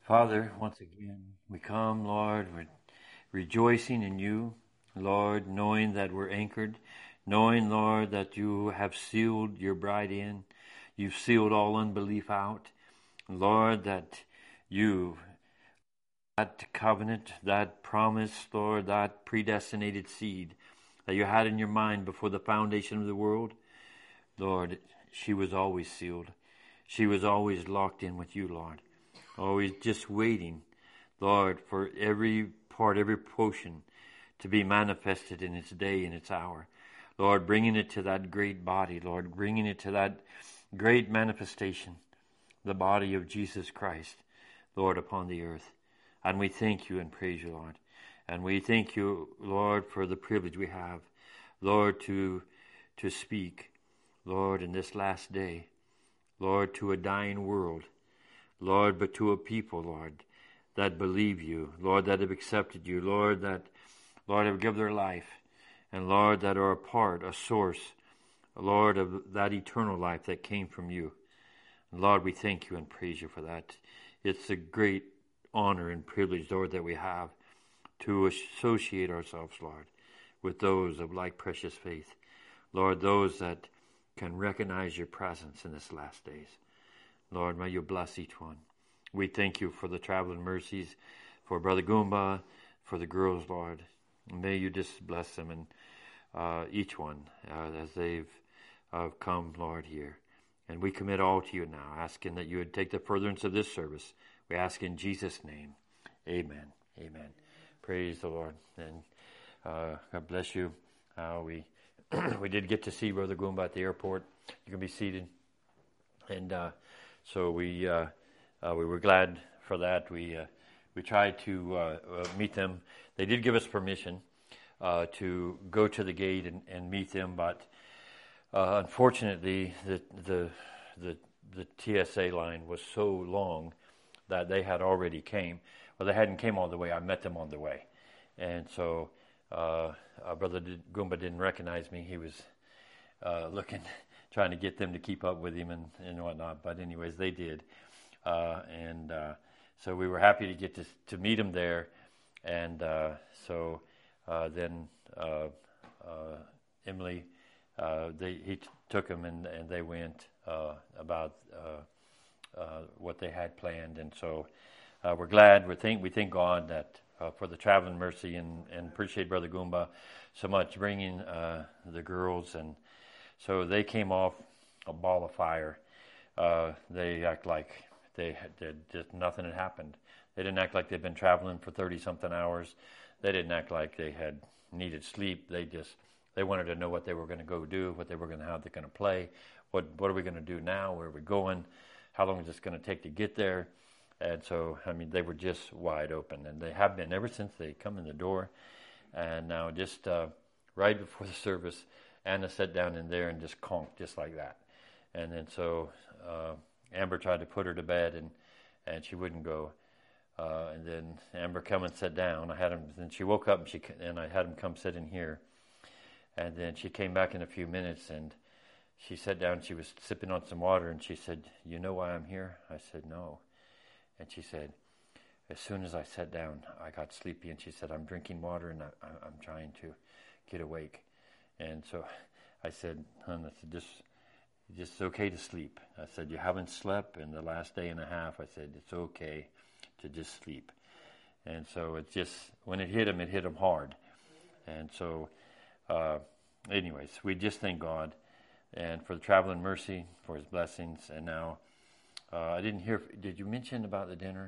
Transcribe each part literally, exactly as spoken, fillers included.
Father, once again, we come, Lord, we're rejoicing in you, Lord, knowing that we're anchored, knowing, Lord, that you have sealed your bride in. You've sealed all unbelief out. Lord, that you, that covenant, that promise, Lord, that predestinated seed that you had in your mind before the foundation of the world, Lord, she was always sealed. She was always locked in with you, Lord. Always just waiting, Lord, for every part, every portion to be manifested in its day and its hour. Lord, bringing it to that great body, Lord, bringing it to that great manifestation, the body of Jesus Christ, Lord, upon the earth. And we thank you and praise you, Lord. And we thank you, Lord, for the privilege we have, Lord, to, to speak, Lord, in this last day, Lord, to a dying world, Lord, but to a people, Lord, that believe you, Lord, that have accepted you, Lord, that, Lord, have given their life, and, Lord, that are a part, a source, Lord, of that eternal life that came from you. And Lord, we thank you and praise you for that. It's a great honor and privilege, Lord, that we have to associate ourselves, Lord, with those of like precious faith. Lord, those that can recognize your presence in this last days. Lord, may you bless each one. We thank you for the traveling mercies, for Brother Goomba, for the girls, Lord. May you just bless them and uh, each one uh, as they've uh, come, Lord, here. And we commit all to you now, asking that you would take the furtherance of this service. We ask in Jesus' name. Amen. Amen. Praise the Lord. And uh, God bless you. Uh, we we did get to see Brother Goomba at the airport. You can be seated. And uh, so we uh, uh, we were glad for that. We uh, we tried to uh, uh, meet them. They did give us permission uh, to go to the gate and, and meet them, but uh, unfortunately, the the the the T S A line was so long that they had already came. Well, they hadn't came all the way. I met them on the way, and so uh, our brother did, Goomba didn't recognize me. He was uh, looking, trying to get them to keep up with him and, and whatnot. But anyways, they did, uh, and uh, so we were happy to get to to meet him there. And uh, so uh, then uh, uh, Emily, uh, they he t- took him and, and they went uh, about uh, uh, what they had planned. And so uh, we're glad. We thank we thank God that uh, for the traveling mercy and, and appreciate Brother Goomba so much bringing uh, the girls. And so they came off a ball of fire. Uh, they act like they had did, just nothing had happened. They didn't act like they'd been traveling for thirty-something hours. They didn't act like they had needed sleep. They just they wanted to know what they were going to go do, what they were going to how they're going to play, what what are we going to do now, where are we going, how long is this going to take to get there. And so, I mean, they were just wide open, and they have been ever since they come in the door. And now just uh, right before the service, Anna sat down in there and just conked just like that. And then so uh, Amber tried to put her to bed, and, and she wouldn't go. Uh, and then Amber come and sat down. I had him. Then she woke up and she and I had him come sit in here. And then she came back in a few minutes and she sat down. She was sipping on some water and she said, "You know why I'm here?" I said, "No." And she said, "As soon as I sat down, I got sleepy." And she said, "I'm drinking water and I, I'm trying to get awake." And so I said, "Hon, I said, just just okay to sleep." I said, "You haven't slept in the last day and a half." I said, "It's okay to just sleep." And so it just, when it hit him, it hit him hard. And so, uh, anyways, we just thank God and for the traveling mercy, for his blessings. And now, uh, I didn't hear, did you mention about the dinner?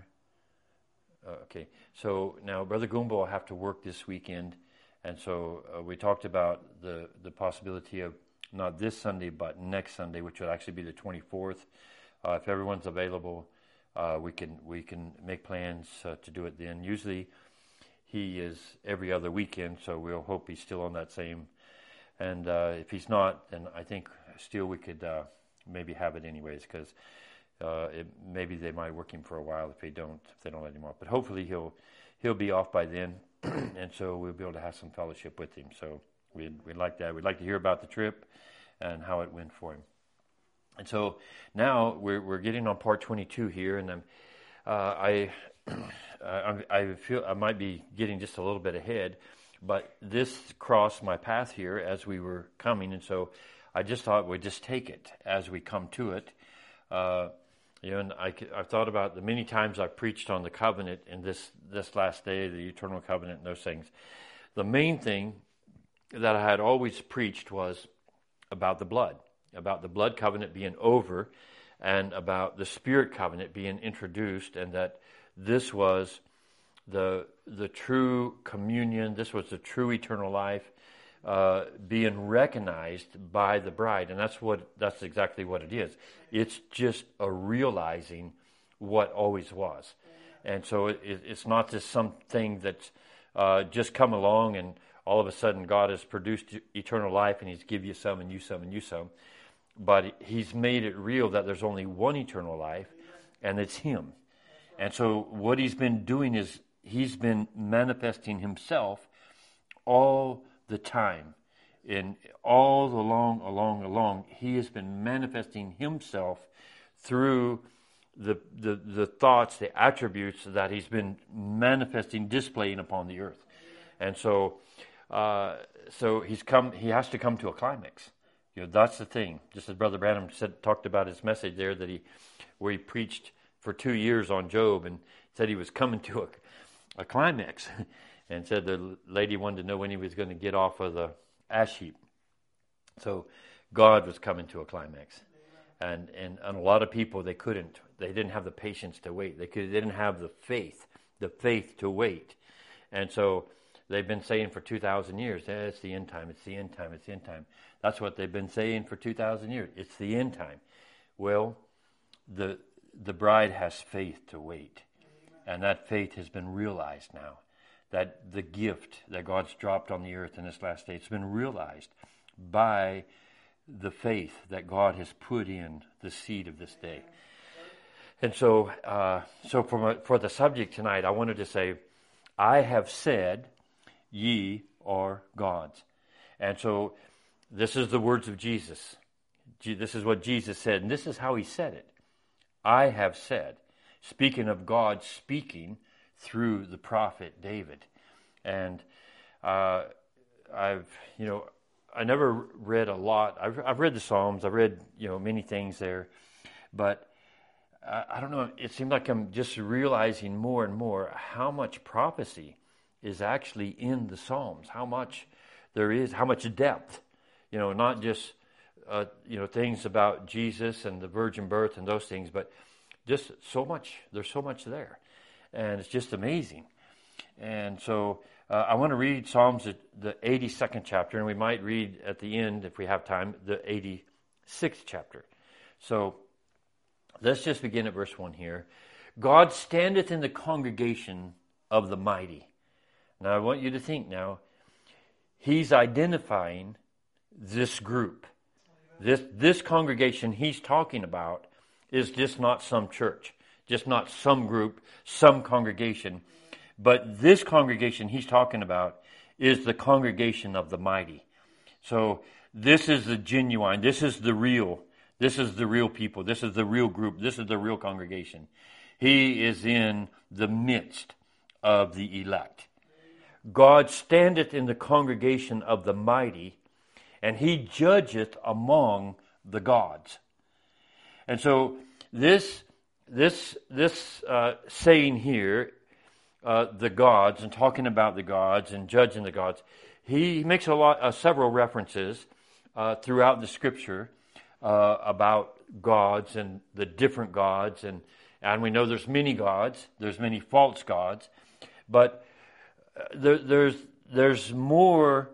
Uh, okay, so now Brother Goomba will have to work this weekend. And so uh, we talked about the, the possibility of not this Sunday, but next Sunday, which would actually be the twenty-fourth. Uh, if everyone's available, Uh, we can we can make plans uh, to do it then. Usually, he is every other weekend, so we'll hope he's still on that same. And uh, if he's not, then I think still we could uh, maybe have it anyways, because uh, maybe they might work him for a while if they don't if they don't let him off. But hopefully he'll he'll be off by then, and so we'll be able to have some fellowship with him. So we'd we'd like that. We'd like to hear about the trip and how it went for him. And so now we're we're getting on part twenty-two here, and I'm, uh, I, I I feel I might be getting just a little bit ahead, but this crossed my path here as we were coming, and so I just thought we'd just take it as we come to it. Uh, you know, and I, I've thought about the many times I've preached on the covenant in this, this last day, the eternal covenant and those things. The main thing that I had always preached was about the blood, about the blood covenant being over, and about the spirit covenant being introduced, and that this was the the true communion, this was the true eternal life uh, being recognized by the bride, and that's what that's exactly what it is. It's just a realizing what always was, and so it, it's not just something that's uh, just come along and all of a sudden God has produced eternal life and He's give you some and you some and you some, but He's made it real that there's only one eternal life, and it's Him. And so what He's been doing is He's been manifesting Himself all the time. In all along, along, along, He has been manifesting Himself through the, the, the thoughts, the attributes that He's been manifesting, displaying upon the earth. And so uh, so he's come. He has to come to a climax. You know, that's the thing. Just as Brother Branham said, talked about his message there, that he, where he preached for two years on Job, and said he was coming to a, a climax, and said the lady wanted to know when he was going to get off of the ash heap. So God was coming to a climax, and and, and a lot of people, they couldn't. They didn't have the patience to wait. They could. They didn't have the faith, the faith to wait, and so they've been saying for two thousand years, eh, it's the end time, it's the end time, it's the end time. That's what they've been saying for two thousand years. It's the end time. Well, the the bride has faith to wait. And that faith has been realized now. That the gift that God's dropped on the earth in this last day, it's been realized by the faith that God has put in the seed of this day. And so, uh, so for, my, for the subject tonight, I wanted to say, I have said, ye are gods. And so this is the words of Jesus. This is what Jesus said, and this is how He said it. I have said, speaking of God speaking through the prophet David. And uh, I've, you know, I never read a lot. I've, I've read the Psalms. I've read, you know, many things there. But I, I don't know, it seemed like I'm just realizing more and more how much prophecy is actually in the Psalms, how much there is, how much depth, you know, not just, uh, you know, things about Jesus and the virgin birth and those things, but just so much, there's so much there. And it's just amazing. And so uh, I want to read Psalms, the eighty-second chapter, and we might read at the end, if we have time, the eighty-sixth chapter. So let's just begin at verse one here. God standeth in the congregation of the mighty. Now I want you to think now, He's identifying this group. This this congregation He's talking about is just not some church, just not some group, some congregation. But this congregation He's talking about is the congregation of the mighty. So this is the genuine, this is the real, this is the real people, this is the real group, this is the real congregation. He is in the midst of the elect. God standeth in the congregation of the mighty, and He judgeth among the gods. And so this this this uh, saying here, uh, the gods, and talking about the gods and judging the gods, he makes a lot, uh, several references uh, throughout the Scripture uh, about gods and the different gods, and and we know there's many gods, there's many false gods, but there, there's there's more.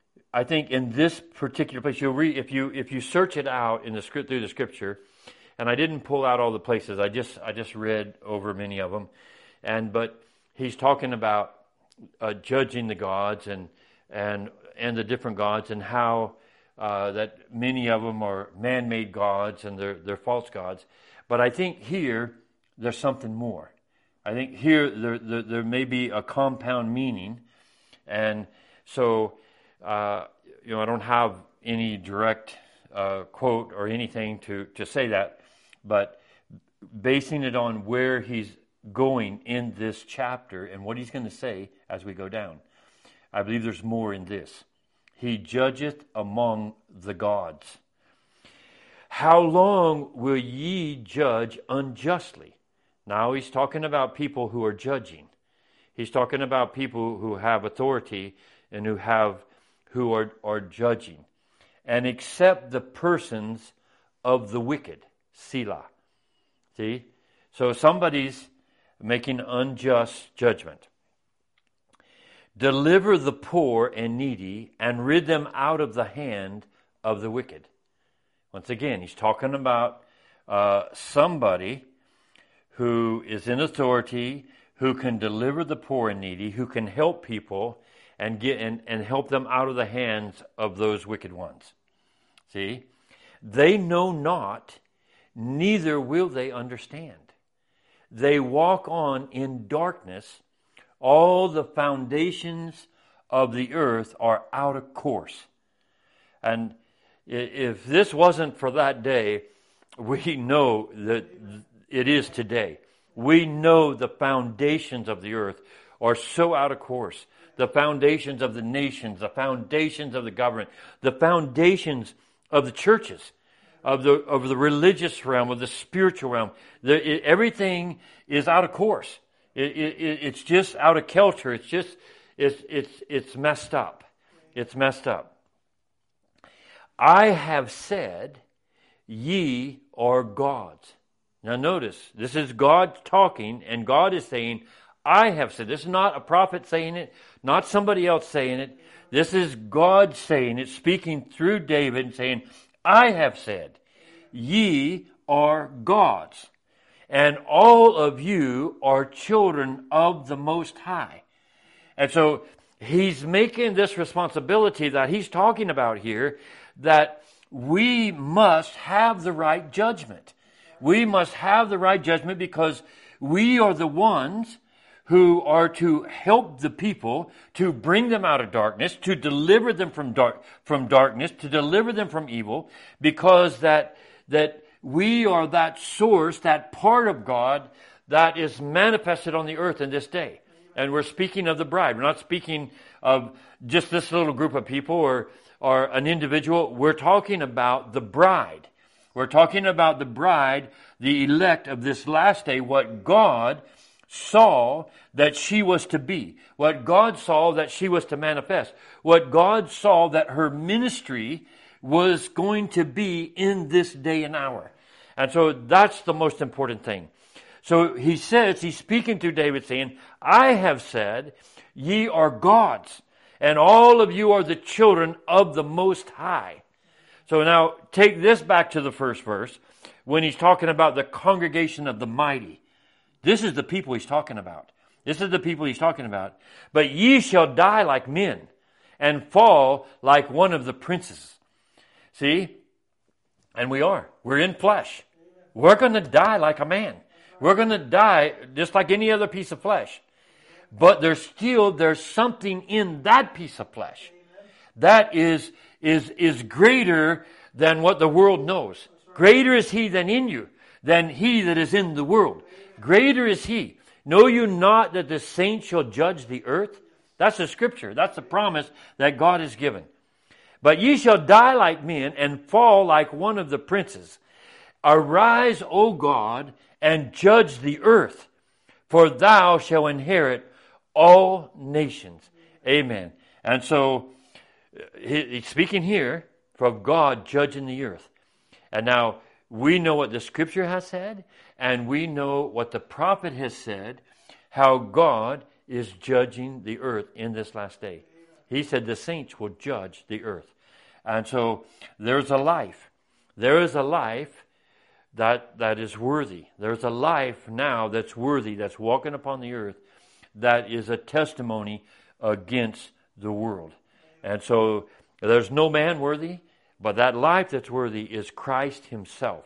I think in this particular place, you'll read if you if you search it out in the script through the Scripture. And I didn't pull out all the places. I just I just read over many of them, and but he's talking about uh, judging the gods and and and the different gods, and how uh, that many of them are man-made gods and they're they're false gods. But I think here there's something more. I think here there there, there may be a compound meaning, and so uh, you know I don't have any direct uh, quote or anything to to say that. But basing it on where he's going in this chapter and what he's going to say as we go down. I believe there's more in this. He judgeth among the gods. How long will ye judge unjustly? Now he's talking about people who are judging. He's talking about people who have authority and who have who are, are judging. And accept the persons of the wicked. Selah. See? So somebody's making unjust judgment. Deliver the poor and needy and rid them out of the hand of the wicked. Once again, he's talking about uh, somebody who is in authority, who can deliver the poor and needy, who can help people and get and, and help them out of the hands of those wicked ones. See? They know not, neither will they understand. They walk on in darkness. All the foundations of the earth are out of course. And if this wasn't for that day, we know that it is today. We know the foundations of the earth are so out of course. The foundations of the nations, the foundations of the government, the foundations of the churches, of the of the religious realm, of the spiritual realm. The, it, everything is out of course. It, it, it's just out of kilter. It's just it's it's it's messed up. It's messed up. I have said, ye are gods. Now notice, this is God talking, and God is saying, I have said. This is not a prophet saying it, not somebody else saying it. This is God saying it, speaking through David and saying, I have said, ye are gods, and all of you are children of the Most High. And so he's making this responsibility that he's talking about here, that we must have the right judgment. We must have the right judgment because we are the ones who are to help the people, to bring them out of darkness, to deliver them from dark, from darkness, to deliver them from evil, because that, that we are that source, that part of God that is manifested on the earth in this day. And we're speaking of the bride. We're not speaking of just this little group of people or, or an individual. We're talking about the bride. We're talking about the bride, the elect of this last day, what God saw that she was to be, what God saw that she was to manifest, what God saw that her ministry was going to be in this day and hour. And so that's the most important thing. So he says, he's speaking to David saying, I have said, ye are gods, and all of you are the children of the Most High. So now take this back to the first verse when he's talking about the congregation of the mighty. This is the people he's talking about. This is the people he's talking about. But ye shall die like men and fall like one of the princes. See? And we are. We're in flesh. We're going to die like a man. We're going to die just like any other piece of flesh. But there's still, there's something in that piece of flesh that is, is, is greater than what the world knows. Greater is he than in you, than he that is in the world. Greater is he. Know you not that the saints shall judge the earth? That's the scripture. That's the promise that God has given. But ye shall die like men and fall like one of the princes. Arise, O God, and judge the earth, for thou shalt inherit all nations. Amen. And so, he's speaking here from God judging the earth. And now, we know what the scripture has said, and we know what the prophet has said, how God is judging the earth in this last day. He said the saints will judge the earth. And so, there's a life. There is a life that that is worthy. There's a life now that's worthy, that's walking upon the earth, that is a testimony against the world. And so there's no man worthy, but that life that's worthy is Christ himself.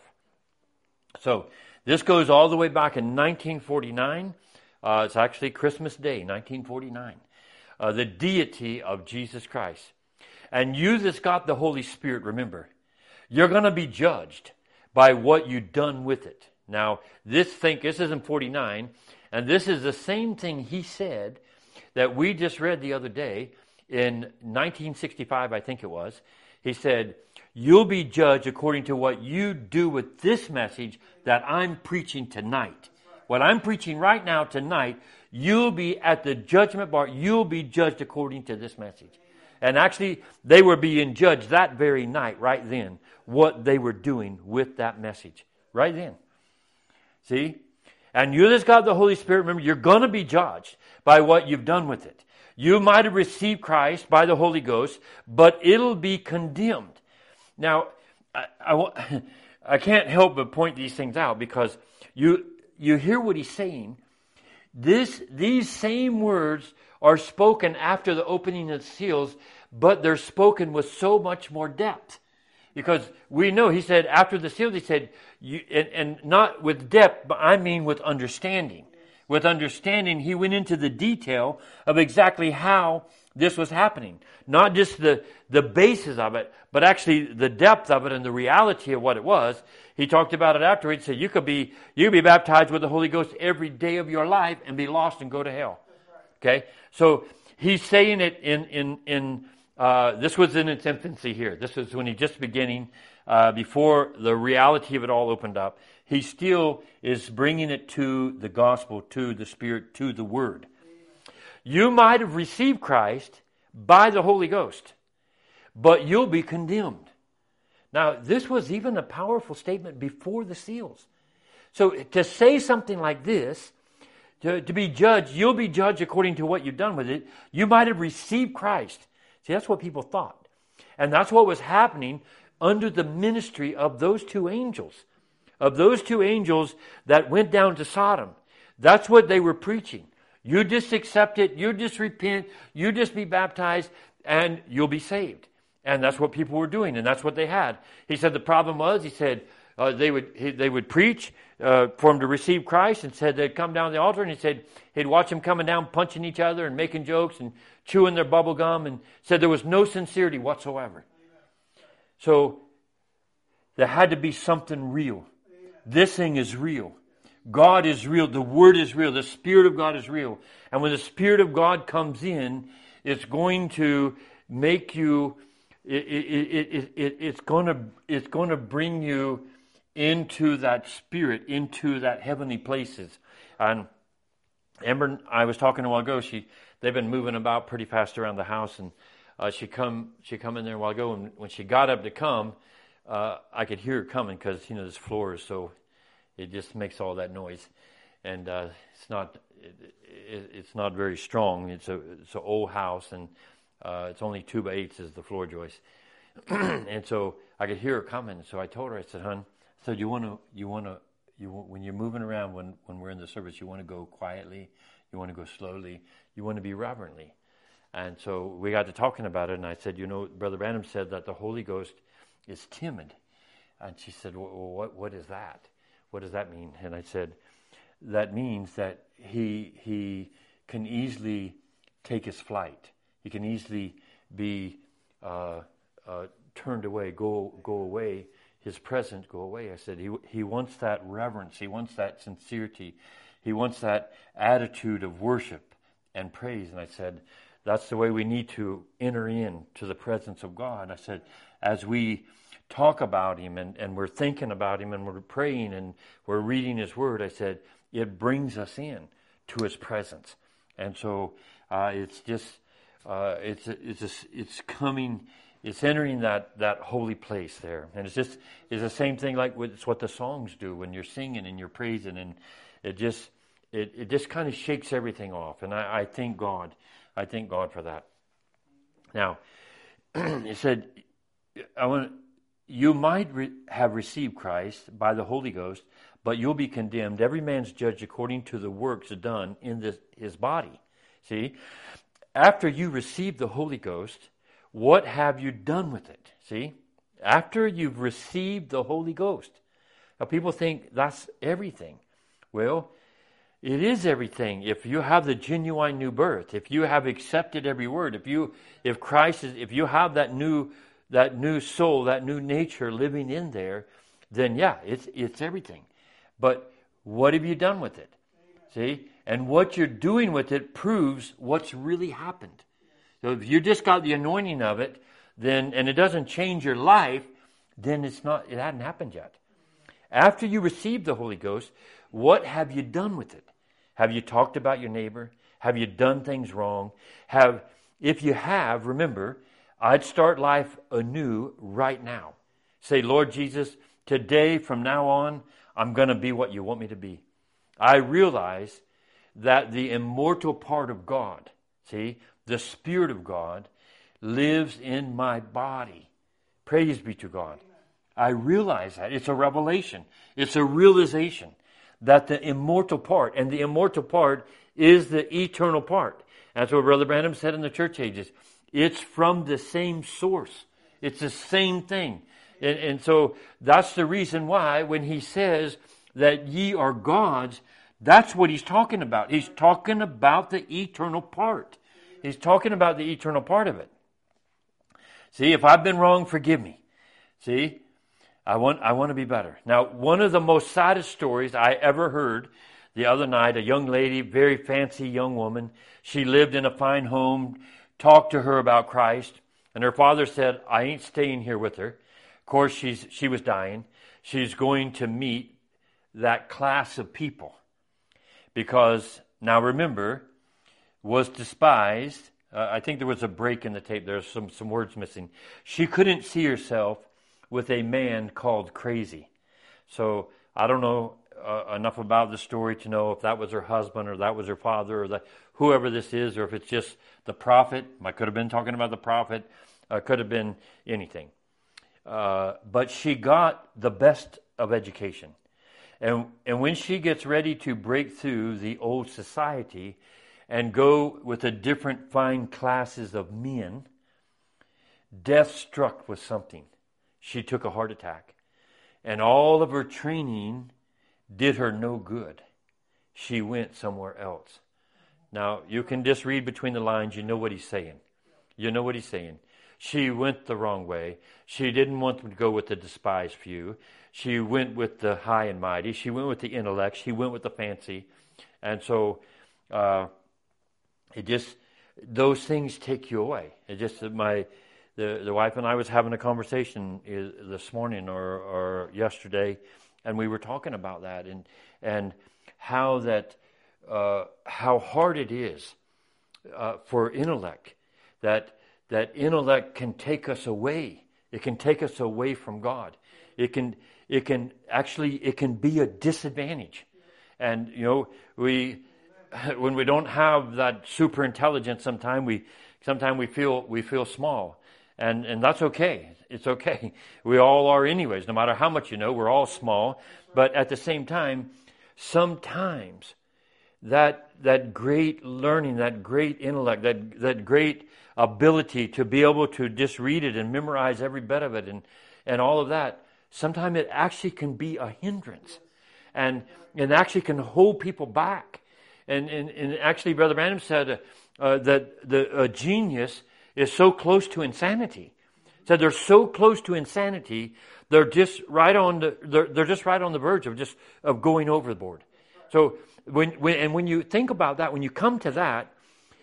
So this goes all the way back in nineteen forty-nine. Uh, it's actually Christmas Day, nineteen forty-nine. Uh, the deity of Jesus Christ. And you that's got the Holy Spirit, remember, you're going to be judged by what you've done with it. Now, this think this is in forty-nine, And this is the same thing he said that we just read the other day in nineteen sixty-five, I think it was. He said, you'll be judged according to what you do with this message that I'm preaching tonight. What I'm preaching right now tonight, you'll be at the judgment bar. You'll be judged according to this message. And actually, they were being judged that very night, right then, what they were doing with that message. Right then. See? And you that's got the Holy Spirit, remember, you're going to be judged by what you've done with it. You might have received Christ by the Holy Ghost, but it'll be condemned. Now, I, I, I can't help but point these things out because you you hear what he's saying. This these same words are spoken after the opening of the seals, but they're spoken with so much more depth. Because we know, he said, after the seals, he said, you, and, and not with depth, but I mean with understanding. With understanding, he went into the detail of exactly how this was happening. Not just the, the basis of it, but actually the depth of it and the reality of what it was. He talked about it after. He said, you could be, you could be baptized with the Holy Ghost every day of your life and be lost and go to hell. Okay? So he's saying it in, in, in, Uh, this was in its infancy here. This was when he just beginning, uh, before the reality of it all opened up. He still is bringing it to the gospel, to the Spirit, to the Word. You might have received Christ by the Holy Ghost, but you'll be condemned. Now, this was even a powerful statement before the seals. So to say something like this, to, to be judged, you'll be judged according to what you've done with it. You might have received Christ. See, that's what people thought. And that's what was happening under the ministry of those two angels. Of those two angels that went down to Sodom. That's what they were preaching. You just accept it, you just repent, you just be baptized, and you'll be saved. And that's what people were doing, and that's what they had. He said the problem was, he said, uh, they would he, they would preach uh, for them to receive Christ, and said they'd come down the altar, and he said he'd watch them coming down, punching each other and making jokes and chewing their bubble gum, and said there was no sincerity whatsoever. So there had to be something real. This thing is real. God is real. The Word is real. The Spirit of God is real. And when the Spirit of God comes in, it's going to make you. It, it, it, it, it's going to it's going to bring you into that spirit, into that heavenly places. And Amber, I was talking a while ago. She they've been moving about pretty fast around the house, and uh, she come she come in there a while ago. And when she got up to come, uh, I could hear her coming because you know this floor is so it just makes all that noise, and uh, it's not it, it, it's not very strong. It's a it's an old house, and uh, it's only two by eights is the floor joist, and so I could hear her coming. So I told her, I said, "Hon, I said you want to you want to you when you're moving around when when we're in the service, you want to go quietly, you want to go slowly, you want to be reverently." And so we got to talking about it, and I said, "You know, Brother Branham said that the Holy Ghost is timid," and she said, "Well, what what is that? What does that mean?" And I said, "That means that he he can easily take his flight. He can easily be uh, uh, turned away, go go away. His presence go away." I said, "He he wants that reverence. He wants that sincerity. He wants that attitude of worship and praise." And I said, "That's the way we need to enter in to the presence of God." And I said, as we talk about Him and, and we're thinking about Him and we're praying and we're reading His Word, I said, it brings us in to His presence. And so uh, it's just, uh, it's it's just, it's coming, it's entering that, that holy place there. And it's just, it's the same thing like with, it's what the songs do when you're singing and you're praising, and it just, it, it just kind of shakes everything off. And I, I thank God. I thank God for that. Now, he said, I want you might re- have received Christ by the Holy Ghost, but you'll be condemned. Every man's judged according to the works done in this, his body. See, after you receive the Holy Ghost, what have you done with it? See, after you've received the Holy Ghost. Now, people think that's everything. Well, it is everything. If you have the genuine new birth, if you have accepted every word, if you, if Christ is, if you have that new, that new soul, that new nature living in there, then yeah, it's it's everything. But what have you done with it? See? And what you're doing with it proves what's really happened. So if you just got the anointing of it, then and it doesn't change your life, then it's not it hadn't happened yet. After you receive the Holy Ghost, what have you done with it? Have you talked about your neighbor? Have you done things wrong? Have if you have, remember, I'd start life anew right now. Say, Lord Jesus, today from now on, I'm going to be what you want me to be. I realize that the immortal part of God, see, the Spirit of God, lives in my body. Praise be to God. I realize that. It's a revelation. It's a realization that the immortal part, and the immortal part is the eternal part. That's what Brother Branham said in the church ages. It's from the same source. It's the same thing. And, and so that's the reason why when he says that ye are gods, that's what he's talking about. He's talking about the eternal part. He's talking about the eternal part of it. See, if I've been wrong, forgive me. See, I want I want to be better. Now, one of the most saddest stories I ever heard the other night, a young lady, very fancy young woman, she lived in a fine home, talked to her about Christ, and her father said, I ain't staying here with her. Of course, she's she was dying. She's going to meet that class of people. Because, now remember, was despised. Uh, I think there was a break in the tape. There's some, some words missing. She couldn't see herself with a man called crazy. So I don't know uh, enough about the story to know if that was her husband or that was her father or that, whoever this is, or if it's just the prophet. I could have been talking about the prophet. Uh, could have been anything. Uh, but she got the best of education. And, and when she gets ready to break through the old society and go with the different fine classes of men, death struck with something. She took a heart attack. And all of her training did her no good. She went somewhere else. Now, you can just read between the lines. You know what he's saying. You know what he's saying. She went the wrong way. She didn't want to go with the despised few. She went with the high and mighty. She went with the intellect. She went with the fancy. And so uh, it just, those things take you away. It just, my, the, the wife and I was having a conversation this morning or, or yesterday, and we were talking about that and and how that, uh, how hard it is uh, for intellect, that that intellect can take us away. It can take us away from God. It can, it can actually, it can be a disadvantage. And, you know, we, when we don't have that super intelligence, sometimes we, sometimes we feel, we feel small. And, and that's okay. It's okay. We all are anyways. No matter how much you know, we're all small. But at the same time, sometimes that, that great learning, that great intellect, that, that great ability to be able to just read it and memorize every bit of it and, and all of that, sometimes it actually can be a hindrance and, and actually can hold people back. And, and, and actually, Brother Branham said uh, that the a genius is so close to insanity. Said they're so close to insanity, they're just right on the they're, they're just right on the verge of just of going overboard. So when, when and when you think about that, when you come to that,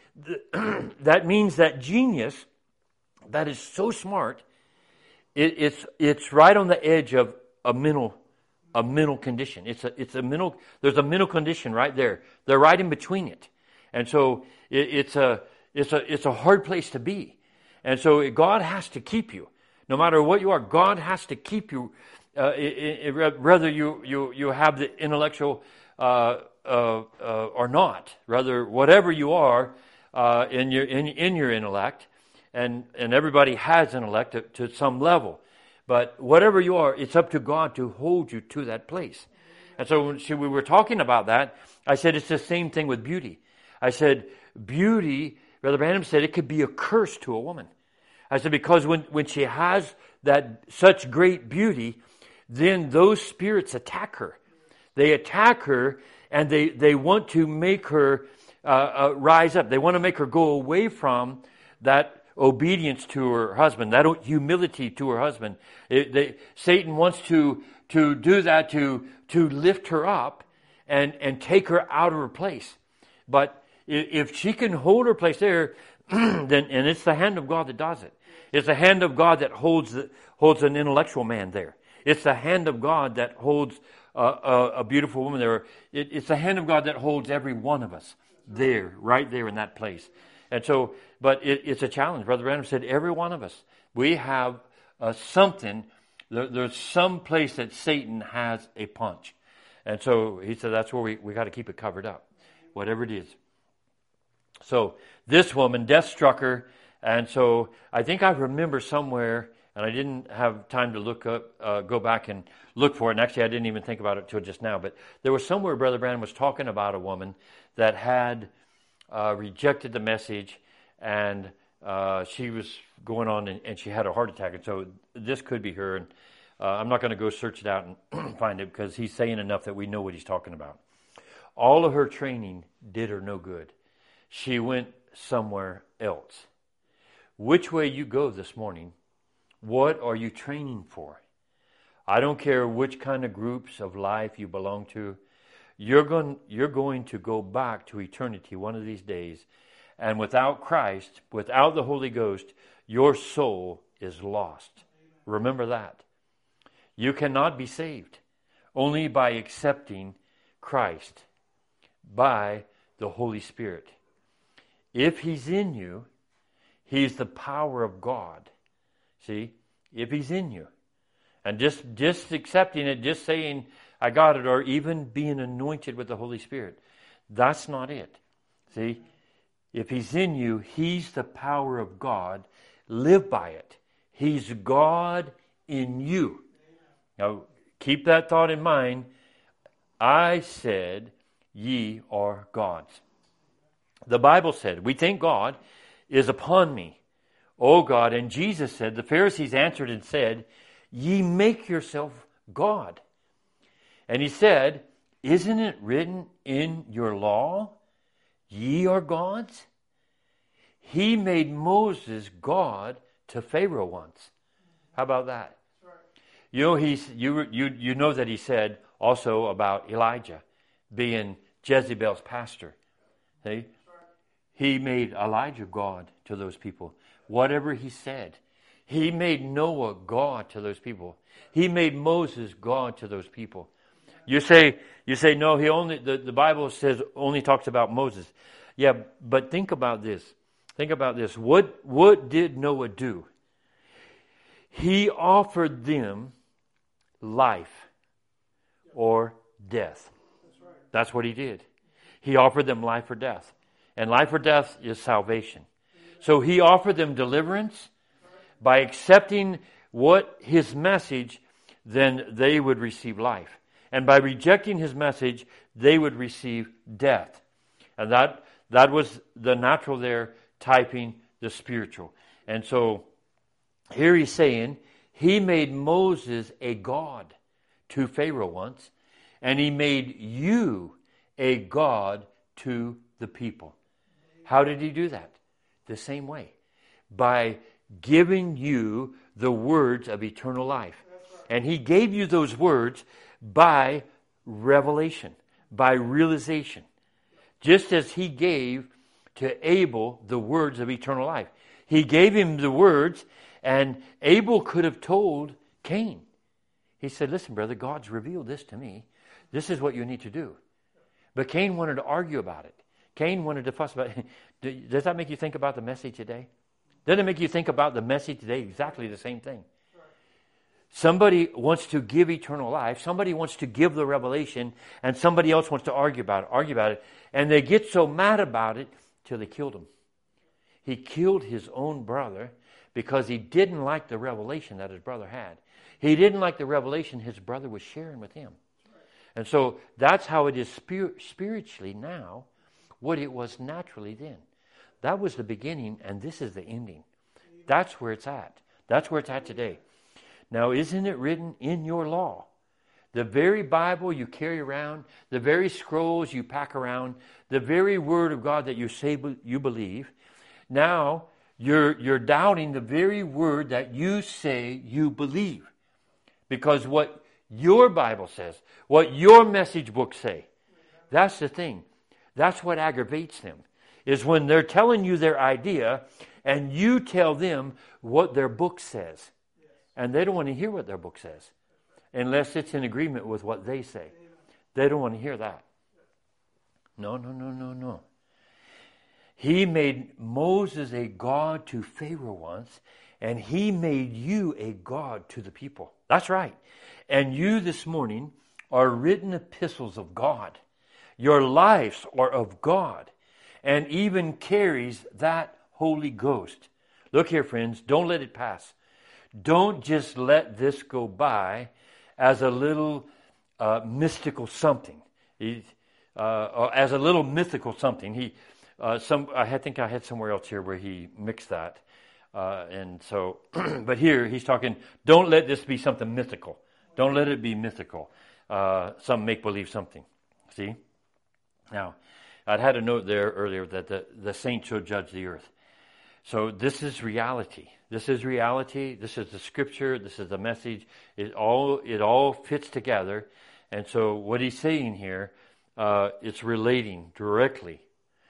that means that genius, that is so smart, it, it's it's right on the edge of a mental a mental condition. It's a it's a mental. There's a mental condition right there. They're right in between it, and so it, it's a it's a it's a hard place to be. And so God has to keep you, no matter what you are. God has to keep you, uh, it, it, whether you you you have the intellectual uh, uh, uh, or not. Rather, whatever you are. Uh, in your in, in your intellect, and, and everybody has intellect to, to some level, but whatever you are, it's up to God to hold you to that place. And so when she, we were talking about that, I said it's the same thing with beauty. I said beauty, Brother Branham said it could be a curse to a woman. I said because when, when she has that such great beauty, then those spirits attack her. They attack her, and they, they want to make her Uh, uh, rise up. They want to make her go away from that obedience to her husband, that humility to her husband. It, they, Satan wants to to do that to to lift her up and, and take her out of her place. But if she can hold her place there, then and it's the hand of God that does it. It's the hand of God that holds the, holds an intellectual man there. It's the hand of God that holds a, a, a beautiful woman there. It, it's the hand of God that holds every one of us there, right there in that place. And so, but it, it's a challenge. Brother Branham said, every one of us, we have uh, something. There, there's some place that Satan has a punch. And so he said, that's where we, we got to keep it covered up, whatever it is. So this woman, death struck her. And so I think I remember somewhere, and I didn't have time to look up, uh, go back and look for it. And actually, I didn't even think about it till just now. But there was somewhere Brother Branham was talking about a woman that had uh, rejected the message, and uh, she was going on, and, and she had a heart attack. And so this could be her. And uh, I'm not going to go search it out and find it, because he's saying enough that we know what he's talking about. All of her training did her no good. She went somewhere else. Which way you go this morning, what are you training for? I don't care which kind of groups of life you belong to. You're going, you're going to go back to eternity one of these days. And without Christ, without the Holy Ghost, your soul is lost. Remember that. You cannot be saved only by accepting Christ, by the Holy Spirit. If He's in you, He's the power of God. See, if He's in you. And just, just accepting it, just saying, I got it, or even being anointed with the Holy Spirit, that's not it. See, if He's in you, He's the power of God. Live by it. He's God in you. Now, keep that thought in mind. I said, ye are gods. The Bible said, we think God is upon me, O God. And Jesus said, the Pharisees answered and said, ye make yourself God. And He said, isn't it written in your law, ye are gods? He made Moses God to Pharaoh once. How about that? You know, he's, you, you, you know that He said also about Elijah being Jezebel's pastor. See? He made Elijah God to those people. Whatever he said. He made Noah God to those people. He made Moses God to those people. You say, you say, no, he only, the, the Bible says, only talks about Moses. Yeah, but think about this. Think about this. What, what did Noah do? He offered them life or death. That's what he did. He offered them life or death. And life or death is salvation. So he offered them deliverance. By accepting what his message, then they would receive life. And by rejecting his message, they would receive death. And that that was the natural there, typing the spiritual. And so here he's saying, he made Moses a god to Pharaoh once, and he made you a god to the people. How did he do that? The same way. By giving you the words of eternal life. And he gave you those words by revelation, by realization. Just as he gave to Abel the words of eternal life. He gave him the words, and Abel could have told Cain. He said, listen, brother, God's revealed this to me. This is what you need to do. But Cain wanted to argue about it. Cain wanted to fuss about it. Does that make you think about the message today? Doesn't it make you think about the message today? Exactly the same thing. Somebody wants to give eternal life. Somebody wants to give the revelation. And somebody else wants to argue about it. Argue about it. And they get so mad about it till they killed him. He killed his own brother because he didn't like the revelation that his brother had. He didn't like the revelation his brother was sharing with him. And so that's how it is spir- spiritually now, what it was naturally then. That was the beginning, and this is the ending. That's where it's at. That's where it's at today. Now, isn't it written in your law? The very Bible you carry around, the very scrolls you pack around, the very Word of God that you say you believe, now you're, you're doubting the very Word that you say you believe. Because what your Bible says, what your message books say, That's the thing. That's what aggravates them, is when they're telling you their idea and you tell them what their book says. And they don't want to hear what their book says unless it's in agreement with what they say. They don't want to hear that. No, no, no, no, no. He made Moses a god to Pharaoh once, and he made you a god to the people. That's right. And you this morning are written epistles of God. Your lives are of God, and even carries that Holy Ghost. Look here, friends. Don't let it pass. Don't just let this go by as a little uh, mystical something. He, uh, as a little mythical something. He, uh, some I think I had somewhere else here where he mixed that, uh, and so. But here he's talking. Don't let this be something mythical. Don't let it be mythical. Uh, some make believe something. See. Now, I'd had a note there earlier that the, the saints shall judge the earth. So this is reality. This is reality. This is the scripture. This is the message. It all it all fits together. And so what he's saying here, uh, it's relating directly.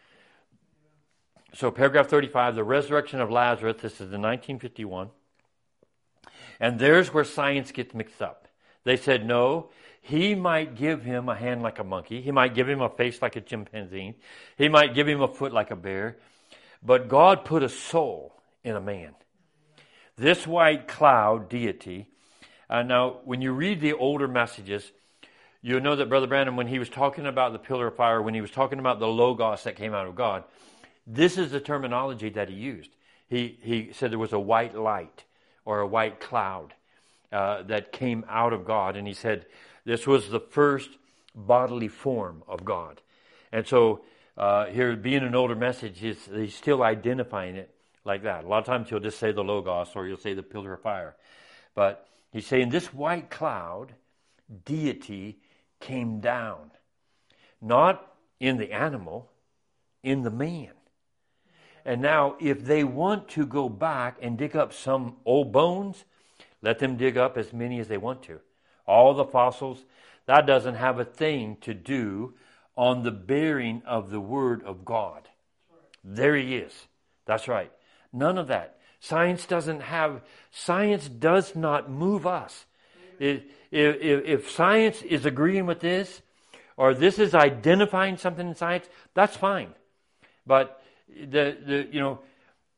So paragraph thirty-five, the resurrection of Lazarus. This is in nineteen fifty-one. And there's where science gets mixed up. They said, no, he might give him a hand like a monkey. He might give him a face like a chimpanzee. He might give him a foot like a bear. But God put a soul in a man. This white cloud deity. Uh, now, when you read the older messages, you'll know that Brother Branham, when he was talking about the pillar of fire, when he was talking about the Logos that came out of God, this is the terminology that he used. He, he said there was a white light or a white cloud uh, that came out of God. And he said this was the first bodily form of God. And so uh, here, being an older message, he's, he's still identifying it like that. A lot of times he'll just say the Logos or he'll say the pillar of fire. But he's saying this white cloud deity came down. Not in the animal, in the man. And now if they want to go back and dig up some old bones, let them dig up as many as they want to. All the fossils, that doesn't have a thing to do on the bearing of the Word of God. There he is. That's right. None of that. Science doesn't have, science does not move us. If, if, if science is agreeing with this, or this is identifying something in science, that's fine. But the the you know,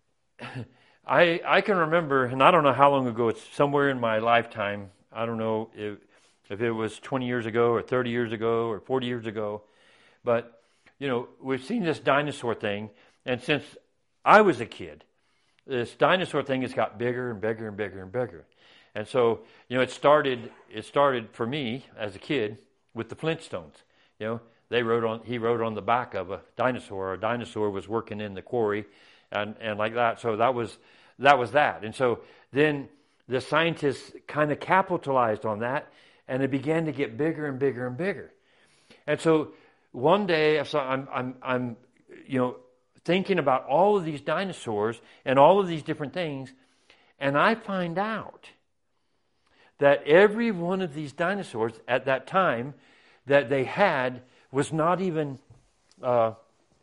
I I can remember, and I don't know how long ago, it's somewhere in my lifetime. I don't know if if it was twenty years ago or thirty years ago or forty years ago, but you know, we've seen this dinosaur thing, and since I was a kid, this dinosaur thing has got bigger and bigger and bigger and bigger. And so, you know, it started it started for me as a kid with the Flintstones. You know, they rode on he rode on the back of a dinosaur. A dinosaur was working in the quarry and, and like that. So that was that was that. And so then the scientists kind of capitalized on that, and it began to get bigger and bigger and bigger. And so one day so I'm I'm I'm you know thinking about all of these dinosaurs and all of these different things, and I find out that every one of these dinosaurs at that time that they had was not even, uh,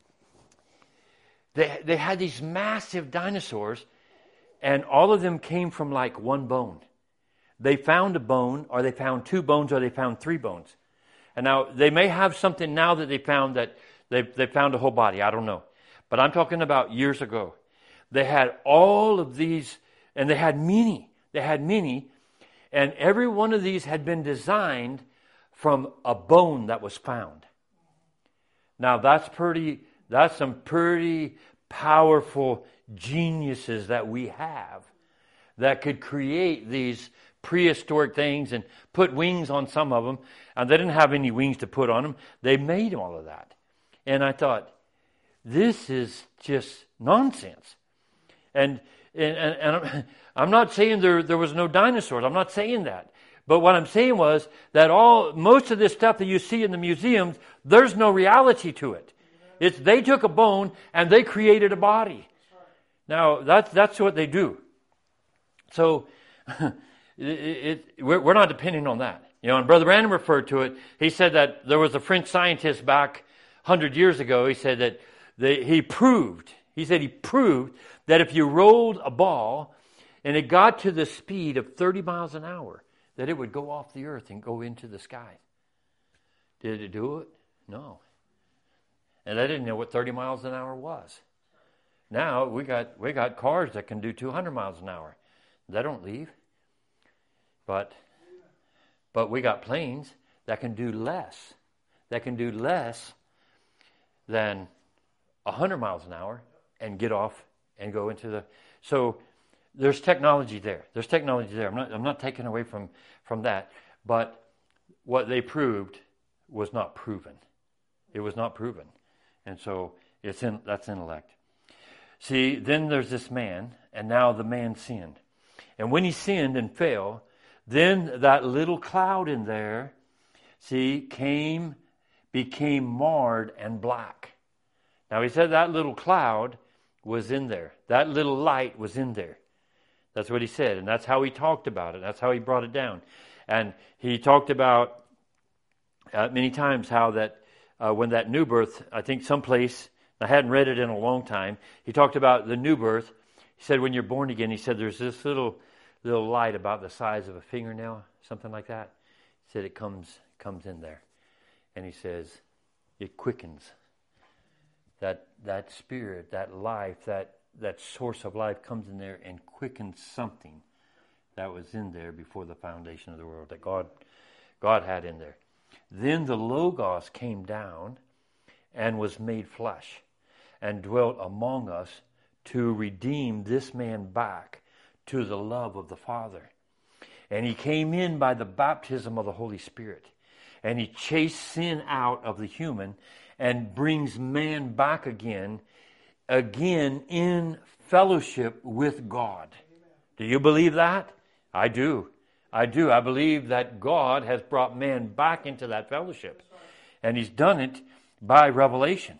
they, they had these massive dinosaurs, and all of them came from like one bone. They found a bone, or they found two bones, or they found three bones. And now they may have something now that they found that they they found a whole body. I don't know. But I'm talking about years ago. They had all of these, and they had many. They had many. And every one of these had been designed from a bone that was found. Now that's pretty, that's some pretty powerful geniuses that we have that could create these prehistoric things and put wings on some of them. And they didn't have any wings to put on them. They made all of that. And I thought, this is just nonsense. And And, and, and I'm not saying there there was no dinosaurs. I'm not saying that. But what I'm saying was that all most of this stuff that you see in the museums, there's no reality to it. It's they took a bone and they created a body. Now that's that's what they do. So it, it, we're, we're not depending on that. You You know, and Brother Branham referred to it. He said that there was a French scientist back one hundred years ago. He said that they, he proved, he said he proved that if you rolled a ball and it got to the speed of thirty miles an hour, that it would go off the earth and go into the sky. Did it do it? No. And they didn't know what thirty miles an hour was. Now we got we got cars that can do two hundred miles an hour. They don't leave. But but we got planes that can do less. That can do less than one hundred miles an hour and get off and go into the... So there's technology there. There's technology there. I'm not I'm not taking away from, from that. But what they proved was not proven. It was not proven. And so it's in that's intellect. See, then there's this man, and now the man sinned. And when he sinned and fell, then that little cloud in there, see, came, became marred and black. Now he said that little cloud was in there. That little light was in there. That's what he said, and that's how he talked about it. That's how he brought it down. And he talked about uh, many times how that uh, when that new birth, I think someplace, I hadn't read it in a long time, he talked about the new birth. He said when you're born again, he said there's this little little light about the size of a fingernail, something like that. He said it comes comes in there. And he says it quickens. That that spirit, that life, that, that source of life comes in there and quickens something that was in there before the foundation of the world, that God God had in there. Then the Logos came down and was made flesh and dwelt among us to redeem this man back to the love of the Father. And he came in by the baptism of the Holy Spirit. And he chased sin out of the human and brings man back again, again in fellowship with God. Amen. Do you believe that? I do. I do. I believe that God has brought man back into that fellowship. And he's done it by revelation.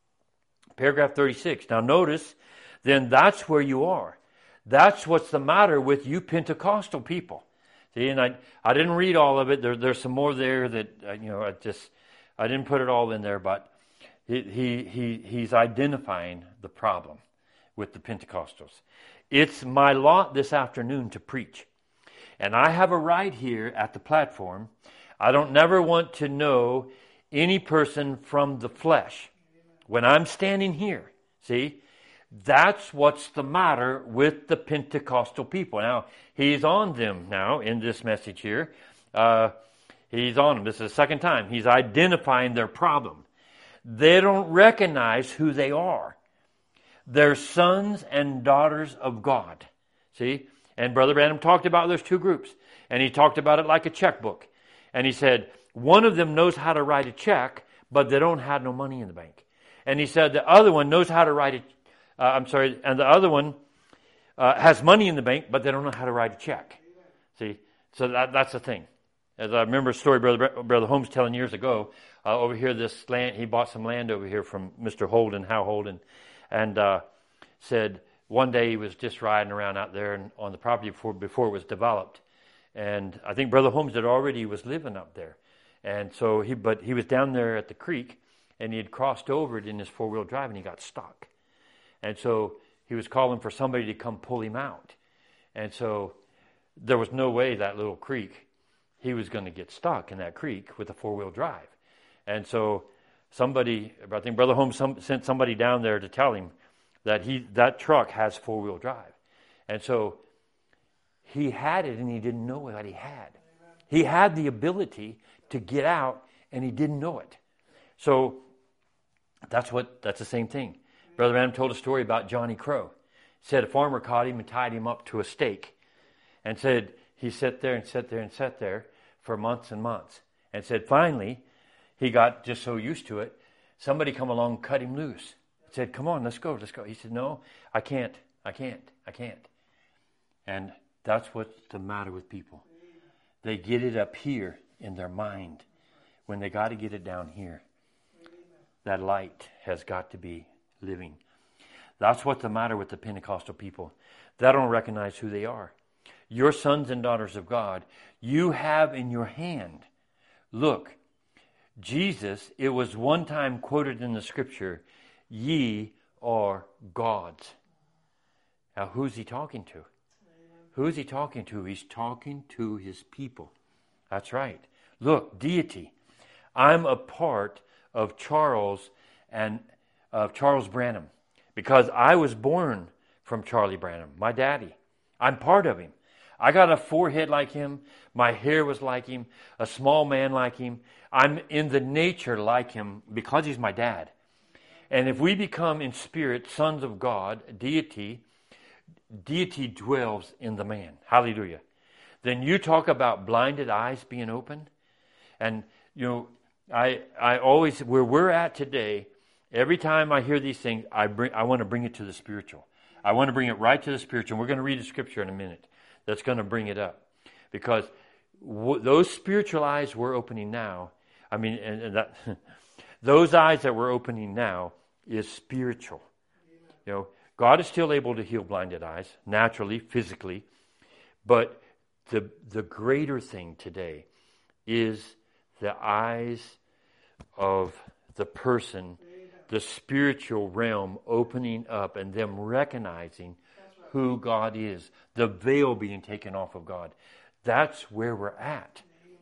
Paragraph thirty-six. Now notice, then that's where you are. That's what's the matter with you Pentecostal people. See, and I I didn't read all of it. There, there's some more there that, uh, you know, I just, I didn't put it all in there, but he, he, he he's identifying the problem with the Pentecostals. It's my lot this afternoon to preach. And I have a right here at the platform. I don't never want to know any person from the flesh. When I'm standing here, see, that's what's the matter with the Pentecostal people. Now, he's on them now in this message here. Uh, he's on them. This is the second time. He's identifying their problem. They don't recognize who they are. They're sons and daughters of God. See? And Brother Branham talked about those two groups. And he talked about it like a checkbook. And he said, one of them knows how to write a check, but they don't have no money in the bank. And he said the other one knows how to write a Uh, I'm sorry, and the other one uh, has money in the bank, but they don't know how to write a check. See, so that, that's the thing. As I remember a story Brother, Brother Holmes telling years ago, uh, over here, this land, he bought some land over here from Mister Holden, Hal Holden, and uh, said one day he was just riding around out there and on the property before, before it was developed. And I think Brother Holmes had already was living up there. And so he, but he was down there at the creek, and he had crossed over it in his four-wheel drive, and he got stuck. And so he was calling for somebody to come pull him out. And so there was no way that little creek, he was going to get stuck in that creek with a four-wheel drive. And so somebody, I think Brother Holmes some, sent somebody down there to tell him that he that truck has four-wheel drive. And so he had it and he didn't know what he had. He had the ability to get out and he didn't know it. So that's what that's the same thing. Brother Branham told a story about Johnny Crow. He said a farmer caught him and tied him up to a stake. And said he sat there and sat there and sat there for months and months. And said finally, he got just so used to it, somebody come along and cut him loose. Said, come on, let's go, let's go. He said, no, I can't, I can't, I can't. And that's what's the matter with people. They get it up here in their mind when they got to get it down here. That light has got to be living. That's what's the matter with the Pentecostal people. They don't recognize who they are. your sons and daughters of God, you have in your hand. Look, Jesus, it was one time quoted in the scripture, ye are gods. Now, who's he talking to? Who's he talking to? He's talking to his people. That's right. Look, deity. I'm a part of Charles and of Charles Branham because I was born from Charlie Branham, my daddy. I'm part of him. I got a forehead like him. My hair was like him. A small man like him. I'm in the nature like him because he's my dad. And if we become in spirit sons of God, deity, deity dwells in the man. Hallelujah. Then you talk about blinded eyes being opened. And, you know, I I always, where we're at today, every time I hear these things, I bring I want to bring it to the spiritual. I want to bring it right to the spiritual. And we're going to read a scripture in a minute that's going to bring it up. Because w- those spiritual eyes we're opening now, I mean, and, and that those eyes that we're opening now is spiritual. You know, God is still able to heal blinded eyes, naturally, physically. But the the greater thing today is the eyes of the person, the spiritual realm opening up and them recognizing who God is, the veil being taken off of God. That's where we're at.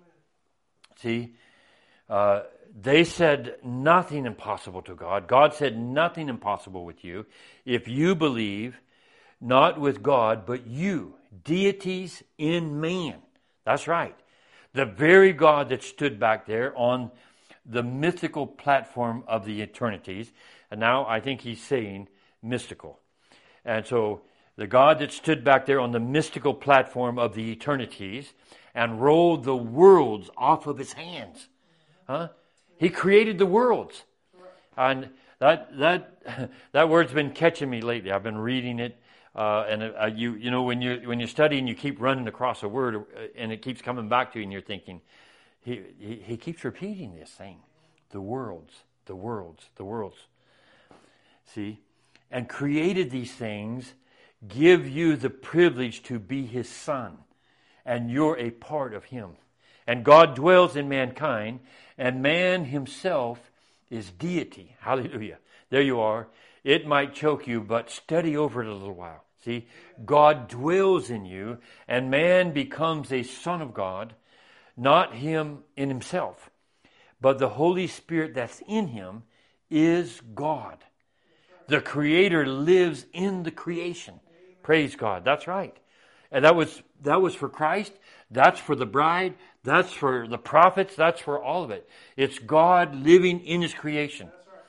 See, uh, they said nothing impossible to God. God said nothing impossible with you. If you believe, not with God, but you, deities in man. That's right. The very God that stood back there on the mythical platform of the eternities. And now I think he's saying mystical. And so the God that stood back there on the mystical platform of the eternities and rolled the worlds off of his hands. Huh? He created the worlds. And that that that word's been catching me lately. I've been reading it. Uh, and uh, you you know when you when you're studying, you keep running across a word, uh, and it keeps coming back to you, and you're thinking, he, he he keeps repeating this thing, the worlds, the worlds, the worlds. See, and created these things, give you the privilege to be his son, and you're a part of him. And God dwells in mankind, and man himself is deity. Hallelujah. There you are. It might choke you, but study over it a little while. See, God dwells in you, and man becomes a son of God, not him in himself, but the Holy Spirit that's in him is God. The Creator lives in the creation. Praise God. That's right. And that was that was for Christ. That's for the bride. That's for the prophets. That's for all of it. It's God living in his creation.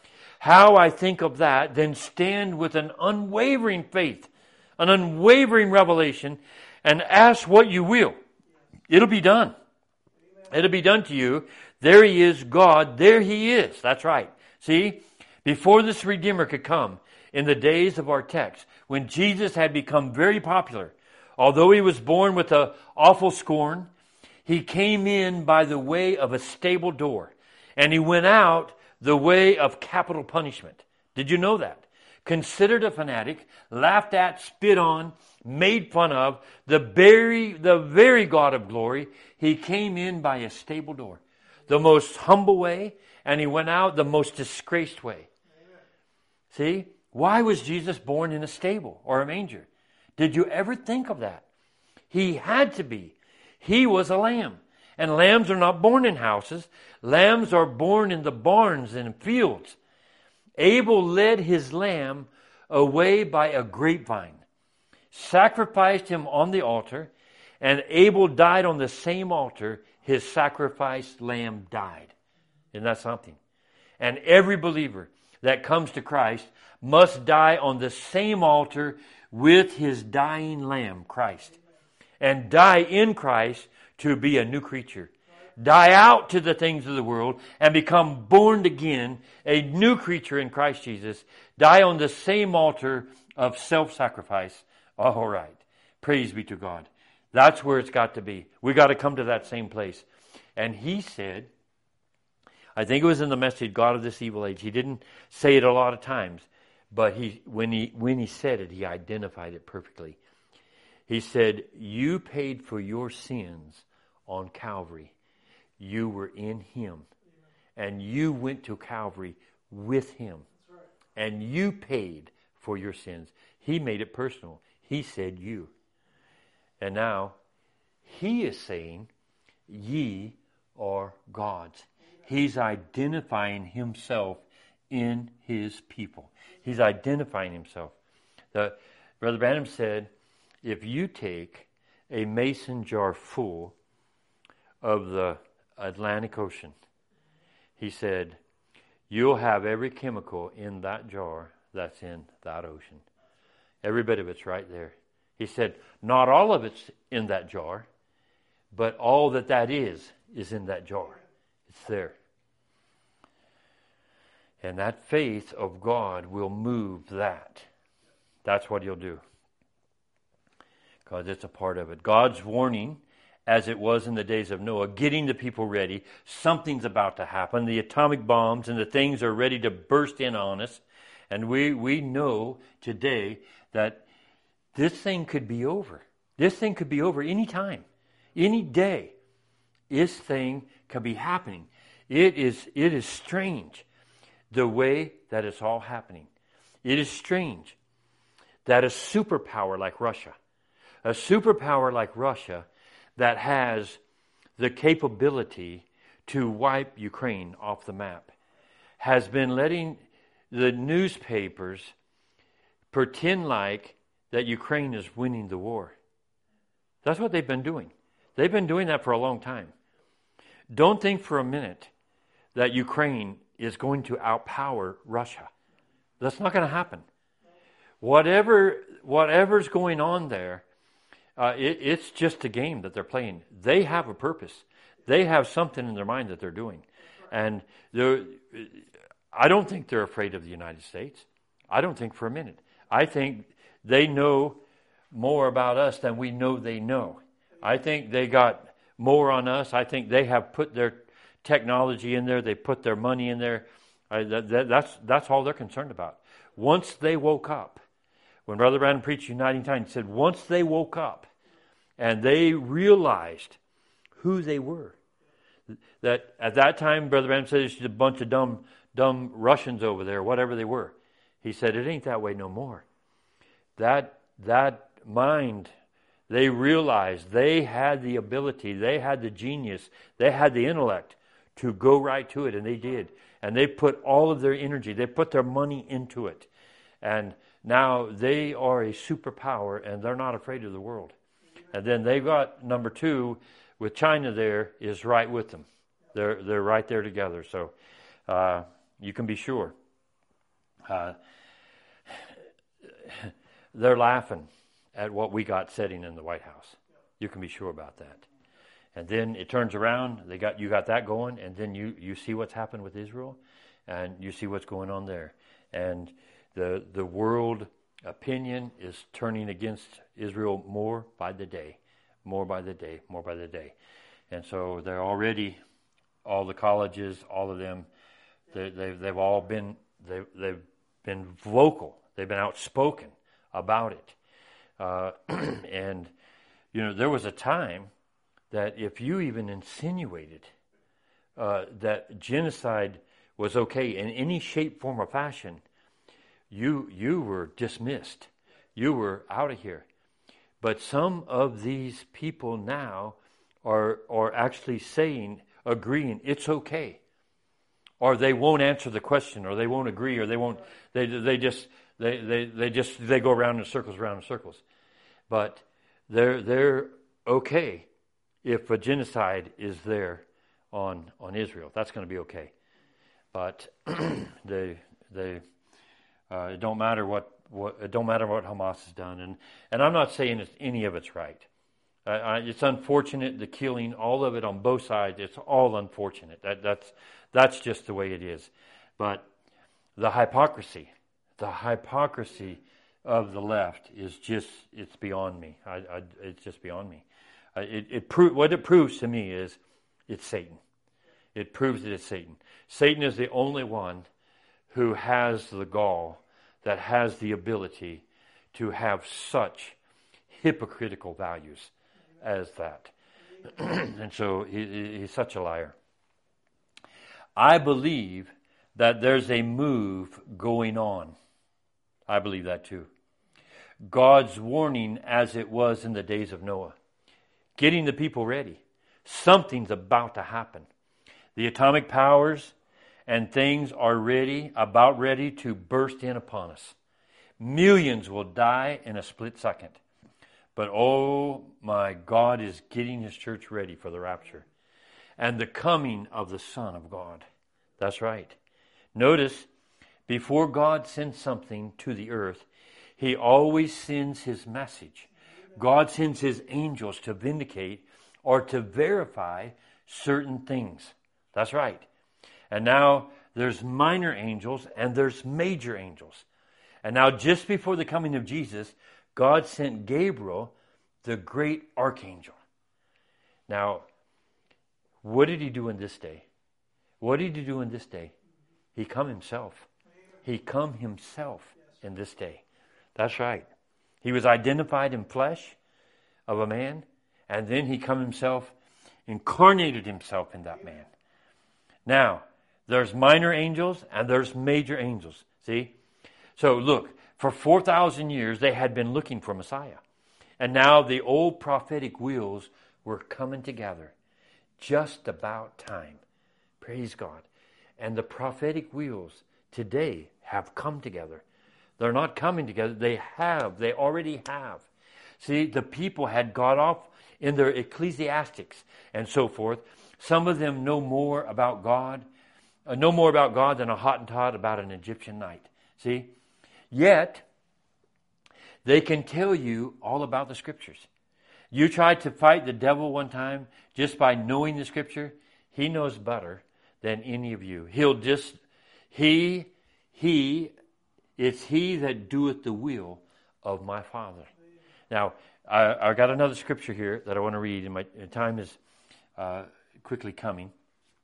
How I think of that, then stand with an unwavering faith, an unwavering revelation, and ask what you will. It'll be done. It'll be done to you. There he is, God. There he is. That's right. See, before this Redeemer could come, in the days of our text, when Jesus had become very popular, although he was born with an awful scorn, he came in by the way of a stable door, and he went out the way of capital punishment. Did you know that? Considered a fanatic, laughed at, spit on, made fun of, the very, the very God of glory, he came in by a stable door. The most humble way, and he went out the most disgraced way. Amen. See? Why was Jesus born in a stable or a manger? Did you ever think of that? He had to be. He was a lamb. And lambs are not born in houses. Lambs are born in the barns and fields. Abel led his lamb away by a grapevine, sacrificed him on the altar, and Abel died on the same altar. His sacrificed lamb died. Isn't that something? And every believer that comes to Christ must die on the same altar with his dying lamb, Christ. And die in Christ to be a new creature. Die out to the things of the world and become born again, a new creature in Christ Jesus. Die on the same altar of self-sacrifice. All right. Praise be to God. That's where it's got to be. We got to come to that same place. And he said, I think it was in the message, God of this evil age. He didn't say it a lot of times, but he when he when he said it, he identified it perfectly. He said, you paid for your sins on Calvary. You were in him. And you went to Calvary with him. And you paid for your sins. He made it personal. He said you. And now, he is saying, ye are God's. He's identifying himself in his people. He's identifying himself. The, Brother Branham said, if you take a mason jar full of the Atlantic Ocean, he said, you'll have every chemical in that jar that's in that ocean. Every bit of it's right there. He said, not all of it's in that jar, but all that that is, is in that jar. It's there. And that faith of God will move that. That's what he'll do. Because it's a part of it. God's warning, as it was in the days of Noah, getting the people ready. Something's about to happen. The atomic bombs and the things are ready to burst in on us. And we, we know today that this thing could be over. This thing could be over any time, any day. This thing could be happening. It is, it is strange the way that it's all happening. It is strange that a superpower like Russia, a superpower like Russia that has the capability to wipe Ukraine off the map, has been letting the newspapers pretend like that Ukraine is winning the war. That's what they've been doing. They've been doing that for a long time. Don't think for a minute that Ukraine is going to outpower Russia. That's not going to happen. Whatever, whatever's going on there, uh, it, it's just a game that they're playing. They have a purpose. They have something in their mind that they're doing. And I don't think they're afraid of the United States. I don't think for a minute. I think they know more about us than we know they know. I think they got more on us. I think they have put their technology in there. They put their money in there. I, that, that, that's, that's all they're concerned about. Once they woke up, when Brother Branham preached Uniting Time, he said, once they woke up and they realized who they were, that at that time, Brother Branham said, there's a bunch of dumb, dumb Russians over there, whatever they were. He said, it ain't that way no more. That, that mind, they realized they had the ability, they had the genius, they had the intellect to go right to it, and they did. And they put all of their energy, they put their money into it. And now they are a superpower, and they're not afraid of the world. And then they've got number two with China there is right with them. They're they're right there together. So uh, you can be sure. Uh, they're laughing at what we got sitting in the White House. You can be sure about that. And then it turns around. They got you got that going, and then you, you see what's happened with Israel, and you see what's going on there. And the the world opinion is turning against Israel more by the day, more by the day, more by the day. And so they're already, all the colleges, all of them, they, they've they've all been they they've been vocal. They've been outspoken about it. Uh, and you know, there was a time that if you even insinuated uh, that genocide was okay in any shape, form, or fashion, you you were dismissed. You were out of here. But some of these people now are are actually saying, agreeing, it's okay. Or they won't answer the question, or they won't agree, or they won't. They they just they they, they just they go around in circles, around in circles. But they're they're okay if a genocide is there on on Israel. That's going to be okay. But they they uh, it don't matter what, what it don't matter what Hamas has done, and and I'm not saying it's, any of it's right. Uh, I, it's unfortunate, the killing, all of it on both sides. It's all unfortunate. That that's that's just the way it is. But the hypocrisy, the hypocrisy of the left is just, it's beyond me. I, I, it's just beyond me. Uh, it it pro- what it proves to me is it's Satan. It proves that it's Satan. Satan is the only one who has the gall, that has the ability to have such hypocritical values as that. And so he, he's such a liar. I believe that there's a move going on. I believe that too. God's warning as it was in the days of Noah. Getting the people ready. Something's about to happen. The atomic powers and things are ready, about ready to burst in upon us. Millions will die in a split second. But oh my God is getting his church ready for the rapture. And the coming of the Son of God. That's right. Notice, before God sends something to the earth, he always sends his message. God sends his angels to vindicate or to verify certain things. That's right. And now there's minor angels and there's major angels. And now just before the coming of Jesus, God sent Gabriel, the great archangel. Now, what did he do in this day? What did he do in this day? He come himself. He come himself in this day. That's right. He was identified in flesh of a man, and then he come himself, incarnated himself in that man. Now, there's minor angels and there's major angels. See? So look, for four thousand years they had been looking for Messiah. And now the old prophetic wheels were coming together. Just about time. Praise God. And the prophetic wheels today have come together. They're not coming together. They have. They already have. See, the people had got off in their ecclesiastics and so forth. Some of them know more about God, uh, know more about God than a Hottentot about an Egyptian night. See? Yet, they can tell you all about the Scriptures. You tried to fight the devil one time just by knowing the Scripture. He knows better than any of you. He'll just, he, he, it's he that doeth the will of my Father. Now, I, I got another scripture here that I want to read, and my time is uh, quickly coming.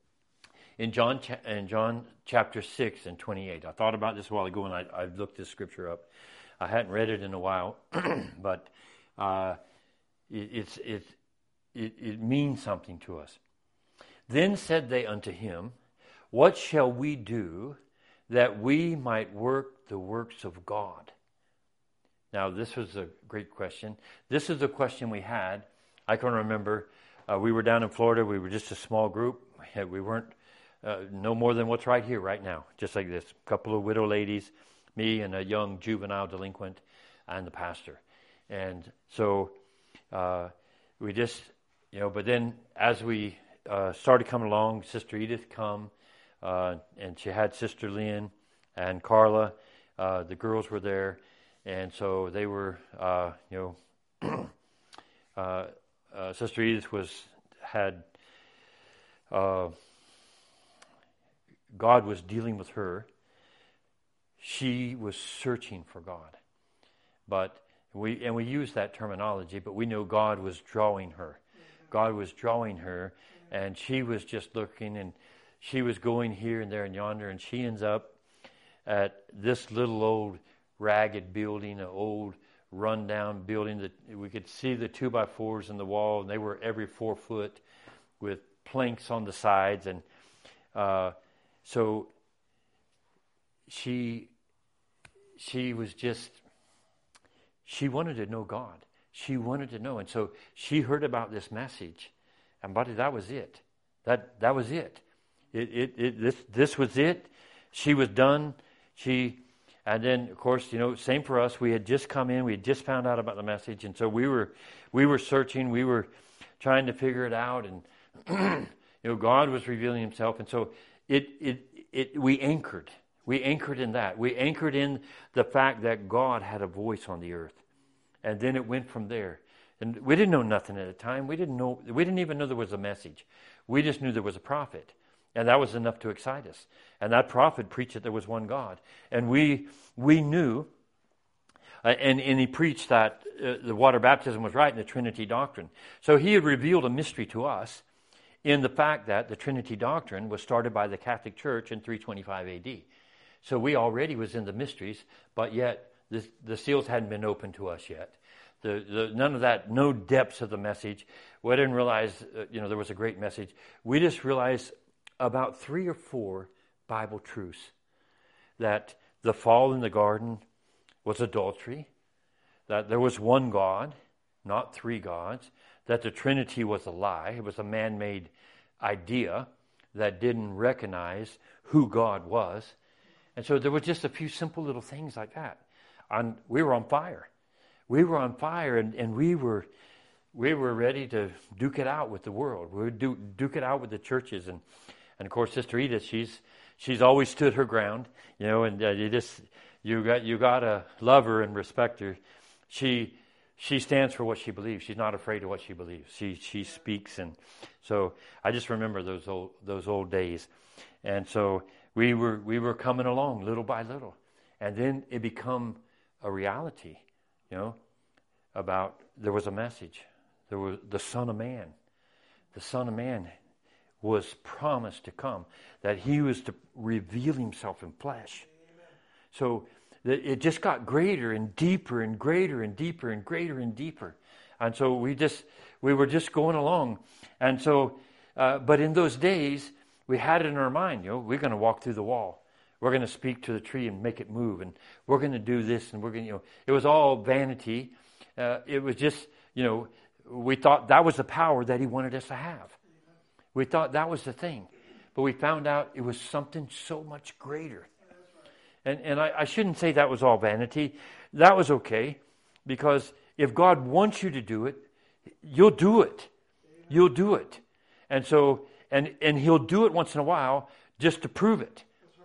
In John, in John chapter six and twenty-eight. I thought about this a while ago, and I, I looked this scripture up. I hadn't read it in a while, but uh, it, it's, it's, it, it means something to us. Then said they unto him, what shall we do that we might work the works of God? Now, this was a great question. This is the question we had. I can remember uh, we were down in Florida. We were just a small group. We weren't uh, no more than what's right here, right now, just like this. A couple of widow ladies, me and a young juvenile delinquent, and the pastor. And so uh, we just, you know, but then as we uh, started coming along, Sister Edith come, uh, and she had Sister Lynn and Carla. Uh, the girls were there. And so they were, uh, you know, uh, uh, Sister Edith was, had, uh, God was dealing with her. She was searching for God. But we, and we use that terminology, but we know God was drawing her. God was drawing her, and she was just looking, and she was going here and there and yonder, and she ends up at this little old ragged building, an old run-down building that we could see the two-by-fours in the wall, and they were every four foot with planks on the sides. And uh, so she she was just, she wanted to know God. She wanted to know. And so she heard about this message, and buddy, that was it. That that was it. It it, it this this was it. She was done. She And then, of course, you know, same for us. We had just come in. We had just found out about the message. And so we were we were searching. We were trying to figure it out. And, you know, God was revealing himself. And so it it it we anchored. We anchored in that. We anchored in the fact that God had a voice on the earth. And then it went from there. And we didn't know nothing at the time. We didn't know. We didn't even know there was a message. We just knew there was a prophet. And that was enough to excite us. And that prophet preached that there was one God. And we we knew, uh, and, and he preached that uh, the water baptism was right in the Trinity doctrine. So he had revealed a mystery to us in the fact that the Trinity doctrine was started by the Catholic Church in three twenty-five A D. So we already was in the mysteries, but yet the, the seals hadn't been opened to us yet. the, the none of that, no depths of the message. We didn't realize, uh, you know, there was a great message. We just realized about three or four Bible truths. That the fall in the garden was adultery. That there was one God, not three gods. That the Trinity was a lie. It was a man-made idea that didn't recognize who God was. And so there were just a few simple little things like that. And we were on fire. We were on fire, and, and we were we were ready to duke it out with the world. We would do, duke it out with the churches. And, and of course, Sister Edith, she's she's always stood her ground, you know, and uh, you just you got you gotta love her and respect her. She she stands for what she believes. She's not afraid of what she believes. She she speaks, and so I just remember those old those old days. And so we were we were coming along little by little, and then it become a reality, you know, about there was a message. There was the Son of Man. The Son of Man was promised to come, that he was to reveal himself in flesh. Amen. So it just got greater and deeper and greater and deeper and greater and deeper. And so we just we were just going along. And so, uh, but in those days, we had it in our mind, you know, we're going to walk through the wall. We're going to speak to the tree and make it move. And we're going to do this, and we're going to, you know, it was all vanity. Uh, it was just, you know, we thought that was the power that he wanted us to have. We thought that was the thing. But we found out it was something so much greater. And and I, I shouldn't say that was all vanity. That was okay. Because if God wants you to do it, you'll do it. You'll do it. And so, and, and he'll do it once in a while just to prove it.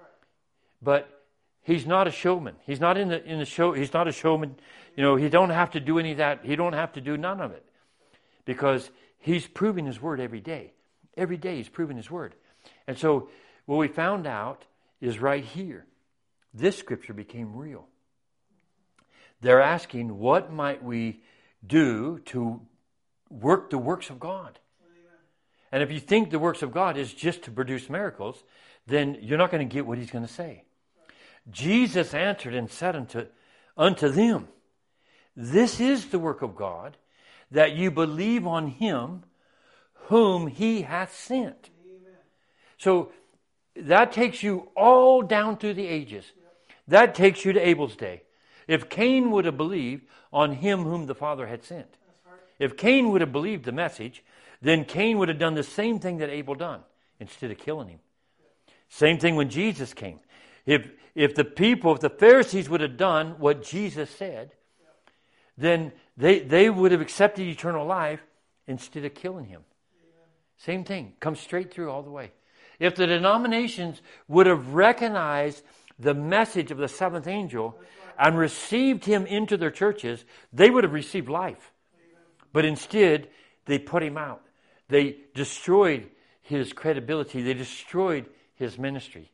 But he's not a showman. He's not in the in the show. He's not a showman. You know, he don't have to do any of that. He don't have to do none of it. Because he's proving his word every day. Every day he's proving his word. And so what we found out is right here. This scripture became real. They're asking, what might we do to work the works of God? And if you think the works of God is just to produce miracles, then you're not going to get what he's going to say. Jesus answered and said unto, unto them, this is the work of God, that you believe on him whom he hath sent. Amen. So that takes you all down through the ages. Yep. That takes you to Abel's day. If Cain would have believed on him whom the Father had sent, right. If Cain would have believed the message, then Cain would have done the same thing that Abel done instead of killing him. Yep. Same thing when Jesus came. If if the people, if the Pharisees would have done what Jesus said, yep. then they, they would have accepted eternal life instead of killing him. Amen. Same thing. Comes straight through all the way. If the denominations would have recognized the message of the seventh angel right. and received him into their churches, they would have received life. Amen. But instead, they put him out. They destroyed his credibility. They destroyed his ministry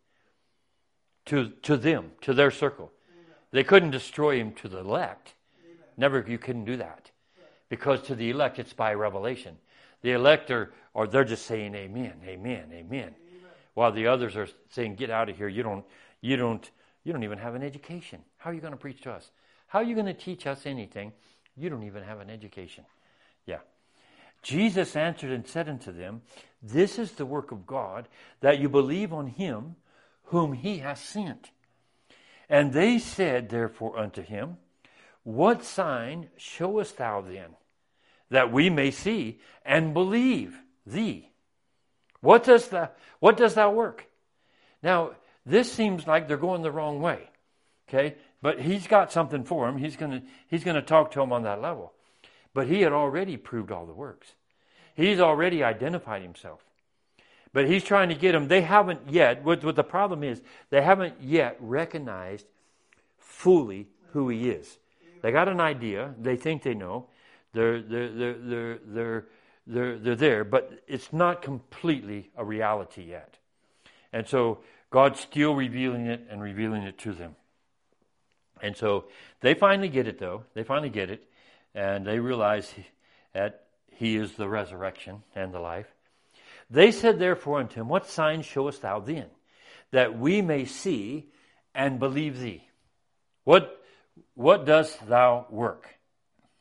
to, to them, to their circle. Amen. They couldn't destroy him to the elect. Never, you couldn't do that. Because to the elect, it's by revelation. The elect are, or they're just saying amen, amen, amen, amen. While the others are saying, get out of here. You don't, you don't, you don't even have an education. How are you going to preach to us? How are you going to teach us anything? You don't even have an education. Yeah. Jesus answered and said unto them, this is the work of God, that you believe on him whom he hath sent. And they said therefore unto him, what sign showest thou then, that we may see and believe thee? What does thou, what does thou work? Now, this seems like they're going the wrong way. Okay? But he's got something for him. He's gonna he's gonna talk to him on that level. But he had already proved all the works. He's already identified himself. But he's trying to get them. They haven't yet, what, what the problem is, they haven't yet recognized fully who he is. They got an idea. They think they know. They're they're they're they're they're they're, they're there, but it's not completely a reality yet. And so God's still revealing it and revealing it to them. And so they finally get it, though. They finally get it, and they realize that he is the resurrection and the life. They said therefore unto him, what sign showest thou then, that we may see and believe thee? What What dost thou work?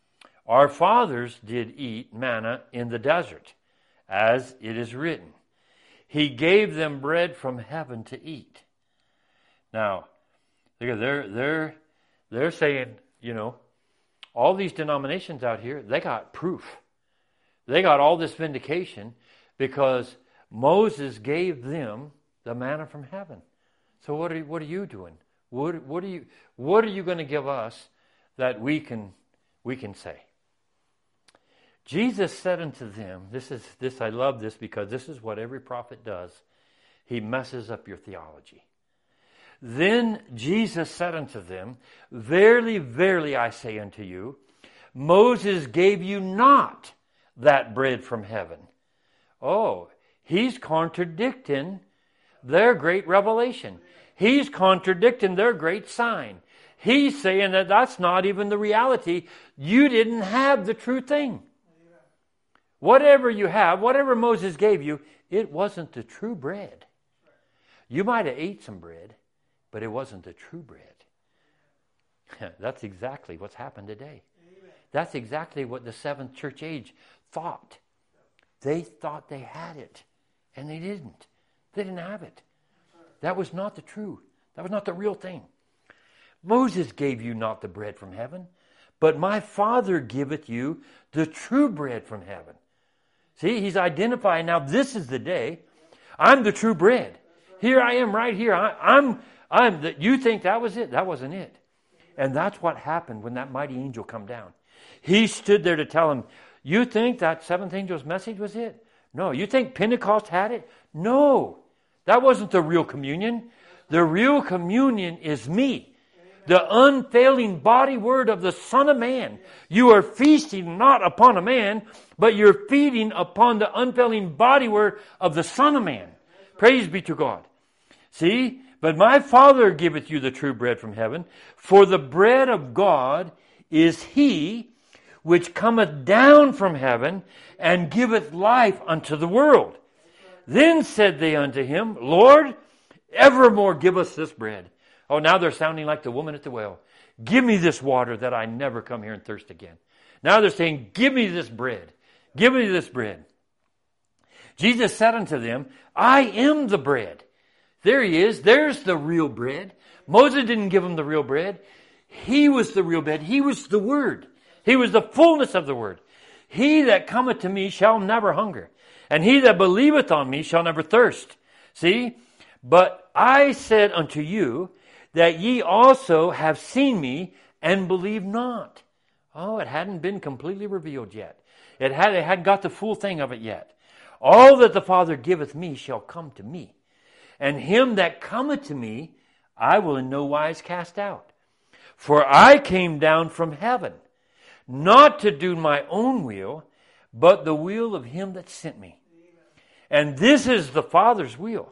Our fathers did eat manna in the desert, as it is written. He gave them bread from heaven to eat. Now, they're, they're, they're saying, you know, all these denominations out here, they got proof. They got all this vindication because Moses gave them the manna from heaven. So what are, what are you doing? What, what are you, what are you going to give us that we can, we can say? Jesus said unto them, this is this I love this because this is what every prophet does. He messes up your theology. Then Jesus said unto them, Verily, verily, I say unto you, Moses gave you not that bread from heaven. Oh, he's contradicting their great revelation. He's contradicting their great sign. He's saying that that's not even the reality. You didn't have the true thing. Whatever you have, whatever Moses gave you, it wasn't the true bread. You might have ate some bread, but it wasn't the true bread. That's exactly what's happened today. Amen. That's exactly what the seventh church age thought. They thought they had it, and they didn't. They didn't have it. That was not the true. That was not the real thing. Moses gave you not the bread from heaven, but my Father giveth you the true bread from heaven. See, he's identifying now this is the day. I'm the true bread. Here I am right here. I, I'm, I'm the, you think that was it? That wasn't it. And that's what happened when that mighty angel come down. He stood there to tell him, you think that seventh angel's message was it? No. You think Pentecost had it? No. That wasn't the real communion. The real communion is me. The unfailing body word of the Son of Man. You are feasting not upon a man, but you're feeding upon the unfailing body word of the Son of Man. Praise be to God. See? But my Father giveth you the true bread from heaven, for the bread of God is he which cometh down from heaven and giveth life unto the world. Then said they unto him, Lord, evermore give us this bread. Oh, now they're sounding like the woman at the well. Give me this water that I never come here and thirst again. Now they're saying, give me this bread. Give me this bread. Jesus said unto them, I am the bread. There he is. There's the real bread. Moses didn't give him the real bread. He was the real bread. He was the Word. He was the fullness of the Word. He that cometh to me shall never hunger, and he that believeth on me shall never thirst. See? But I said unto you, that ye also have seen me and believe not. Oh, it hadn't been completely revealed yet. It, had, it hadn't got the full thing of it yet. All that the Father giveth me shall come to me. And him that cometh to me, I will in no wise cast out. For I came down from heaven, not to do my own will, but the will of him that sent me. And this is the Father's will,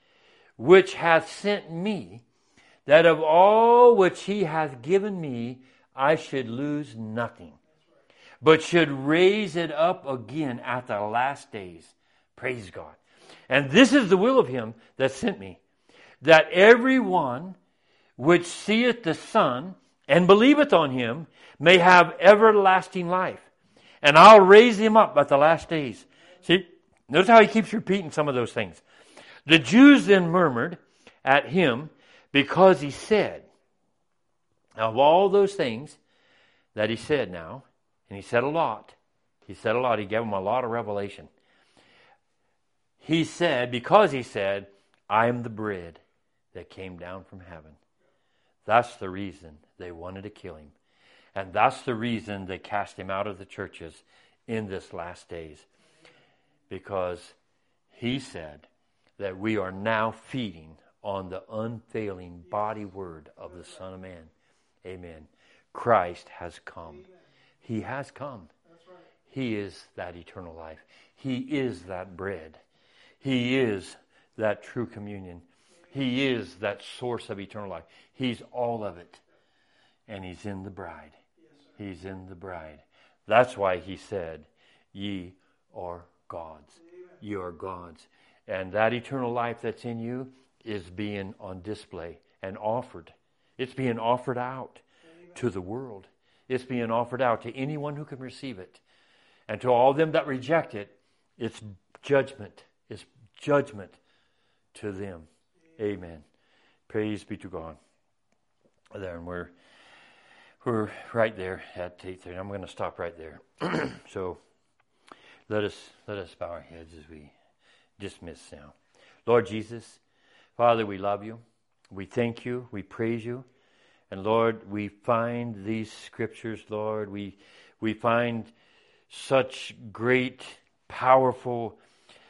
which hath sent me, that of all which he hath given me, I should lose nothing, but should raise it up again at the last days. Praise God. And this is the will of him that sent me, that every one which seeth the Son and believeth on him may have everlasting life. And I'll raise him up at the last days. See, notice how he keeps repeating some of those things. The Jews then murmured at him, because he said, now of all those things that he said now, and he said a lot, he said a lot, he gave them a lot of revelation. He said, because he said, I am the bread that came down from heaven. That's the reason they wanted to kill him. And that's the reason they cast him out of the churches in this last days. Because he said that we are now feeding on the unfailing body word of the Son of Man. Amen. Christ has come. He has come. He is that eternal life. He is that bread. He is that true communion. He is that source of eternal life. He's all of it. And he's in the bride. He's in the bride. That's why he said, ye are God's. Ye are God's. And that eternal life that's in you is being on display and offered. It's being offered out to the world. it's being offered out to anyone who can receive it. And to all them that reject it, it's judgment. It's judgment to them. Amen. Praise be to God. There, and we're we're right there at eight thirty. I'm going to stop right there. So let us let us bow our heads as we dismiss now. Lord Jesus, Father, we love you. We thank you. We praise you. And Lord, we find these scriptures, Lord, we we find such great, powerful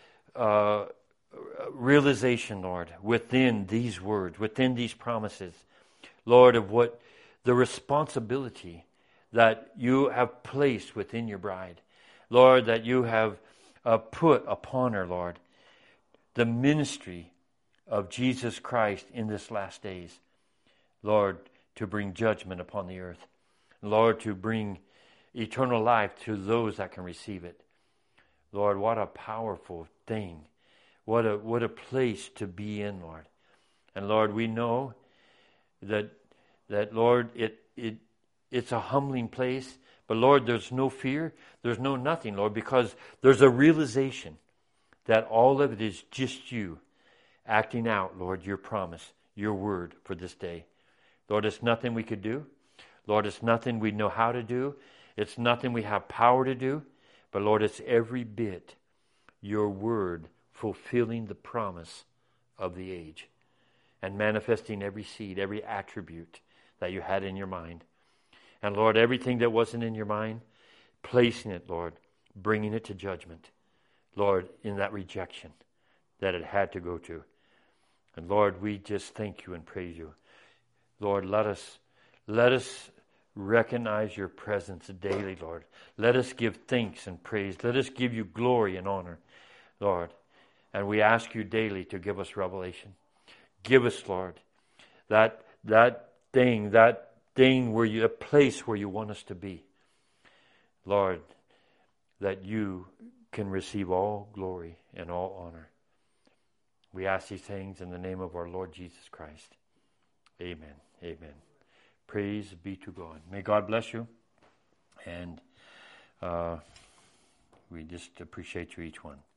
uh, realization, Lord, within these words, within these promises, Lord, of what the responsibility that you have placed within your bride, Lord, that you have uh, put upon her, Lord, the ministry of Jesus Christ in this last days, Lord, to bring judgment upon the earth, Lord, to bring eternal life to those that can receive it. Lord, what a powerful thing. What a what a place to be in, Lord. And Lord, we know that that Lord, it it it's a humbling place, but Lord, there's no fear, there's no nothing, Lord, because there's a realization that all of it is just you acting out, Lord, your promise, your word for this day. Lord, it's nothing we could do. Lord, it's nothing we know how to do. It's nothing we have power to do. But Lord, it's every bit your word fulfilling the promise of the age and manifesting every seed, every attribute that you had in your mind. And Lord, everything that wasn't in your mind, placing it, Lord, bringing it to judgment, Lord, in that rejection that it had to go to. And Lord, we just thank you and praise you. Lord, let us let us recognize your presence daily, Lord. Let us give thanks and praise. Let us give you glory and honor, Lord. And we ask you daily to give us revelation. Give us, Lord, that that thing, that thing where you, a place where you want us to be. Lord, that you can receive all glory and all honor. We ask these things in the name of our Lord Jesus Christ. Amen. Amen. Praise be to God. May God bless you. And uh, we just appreciate you each one.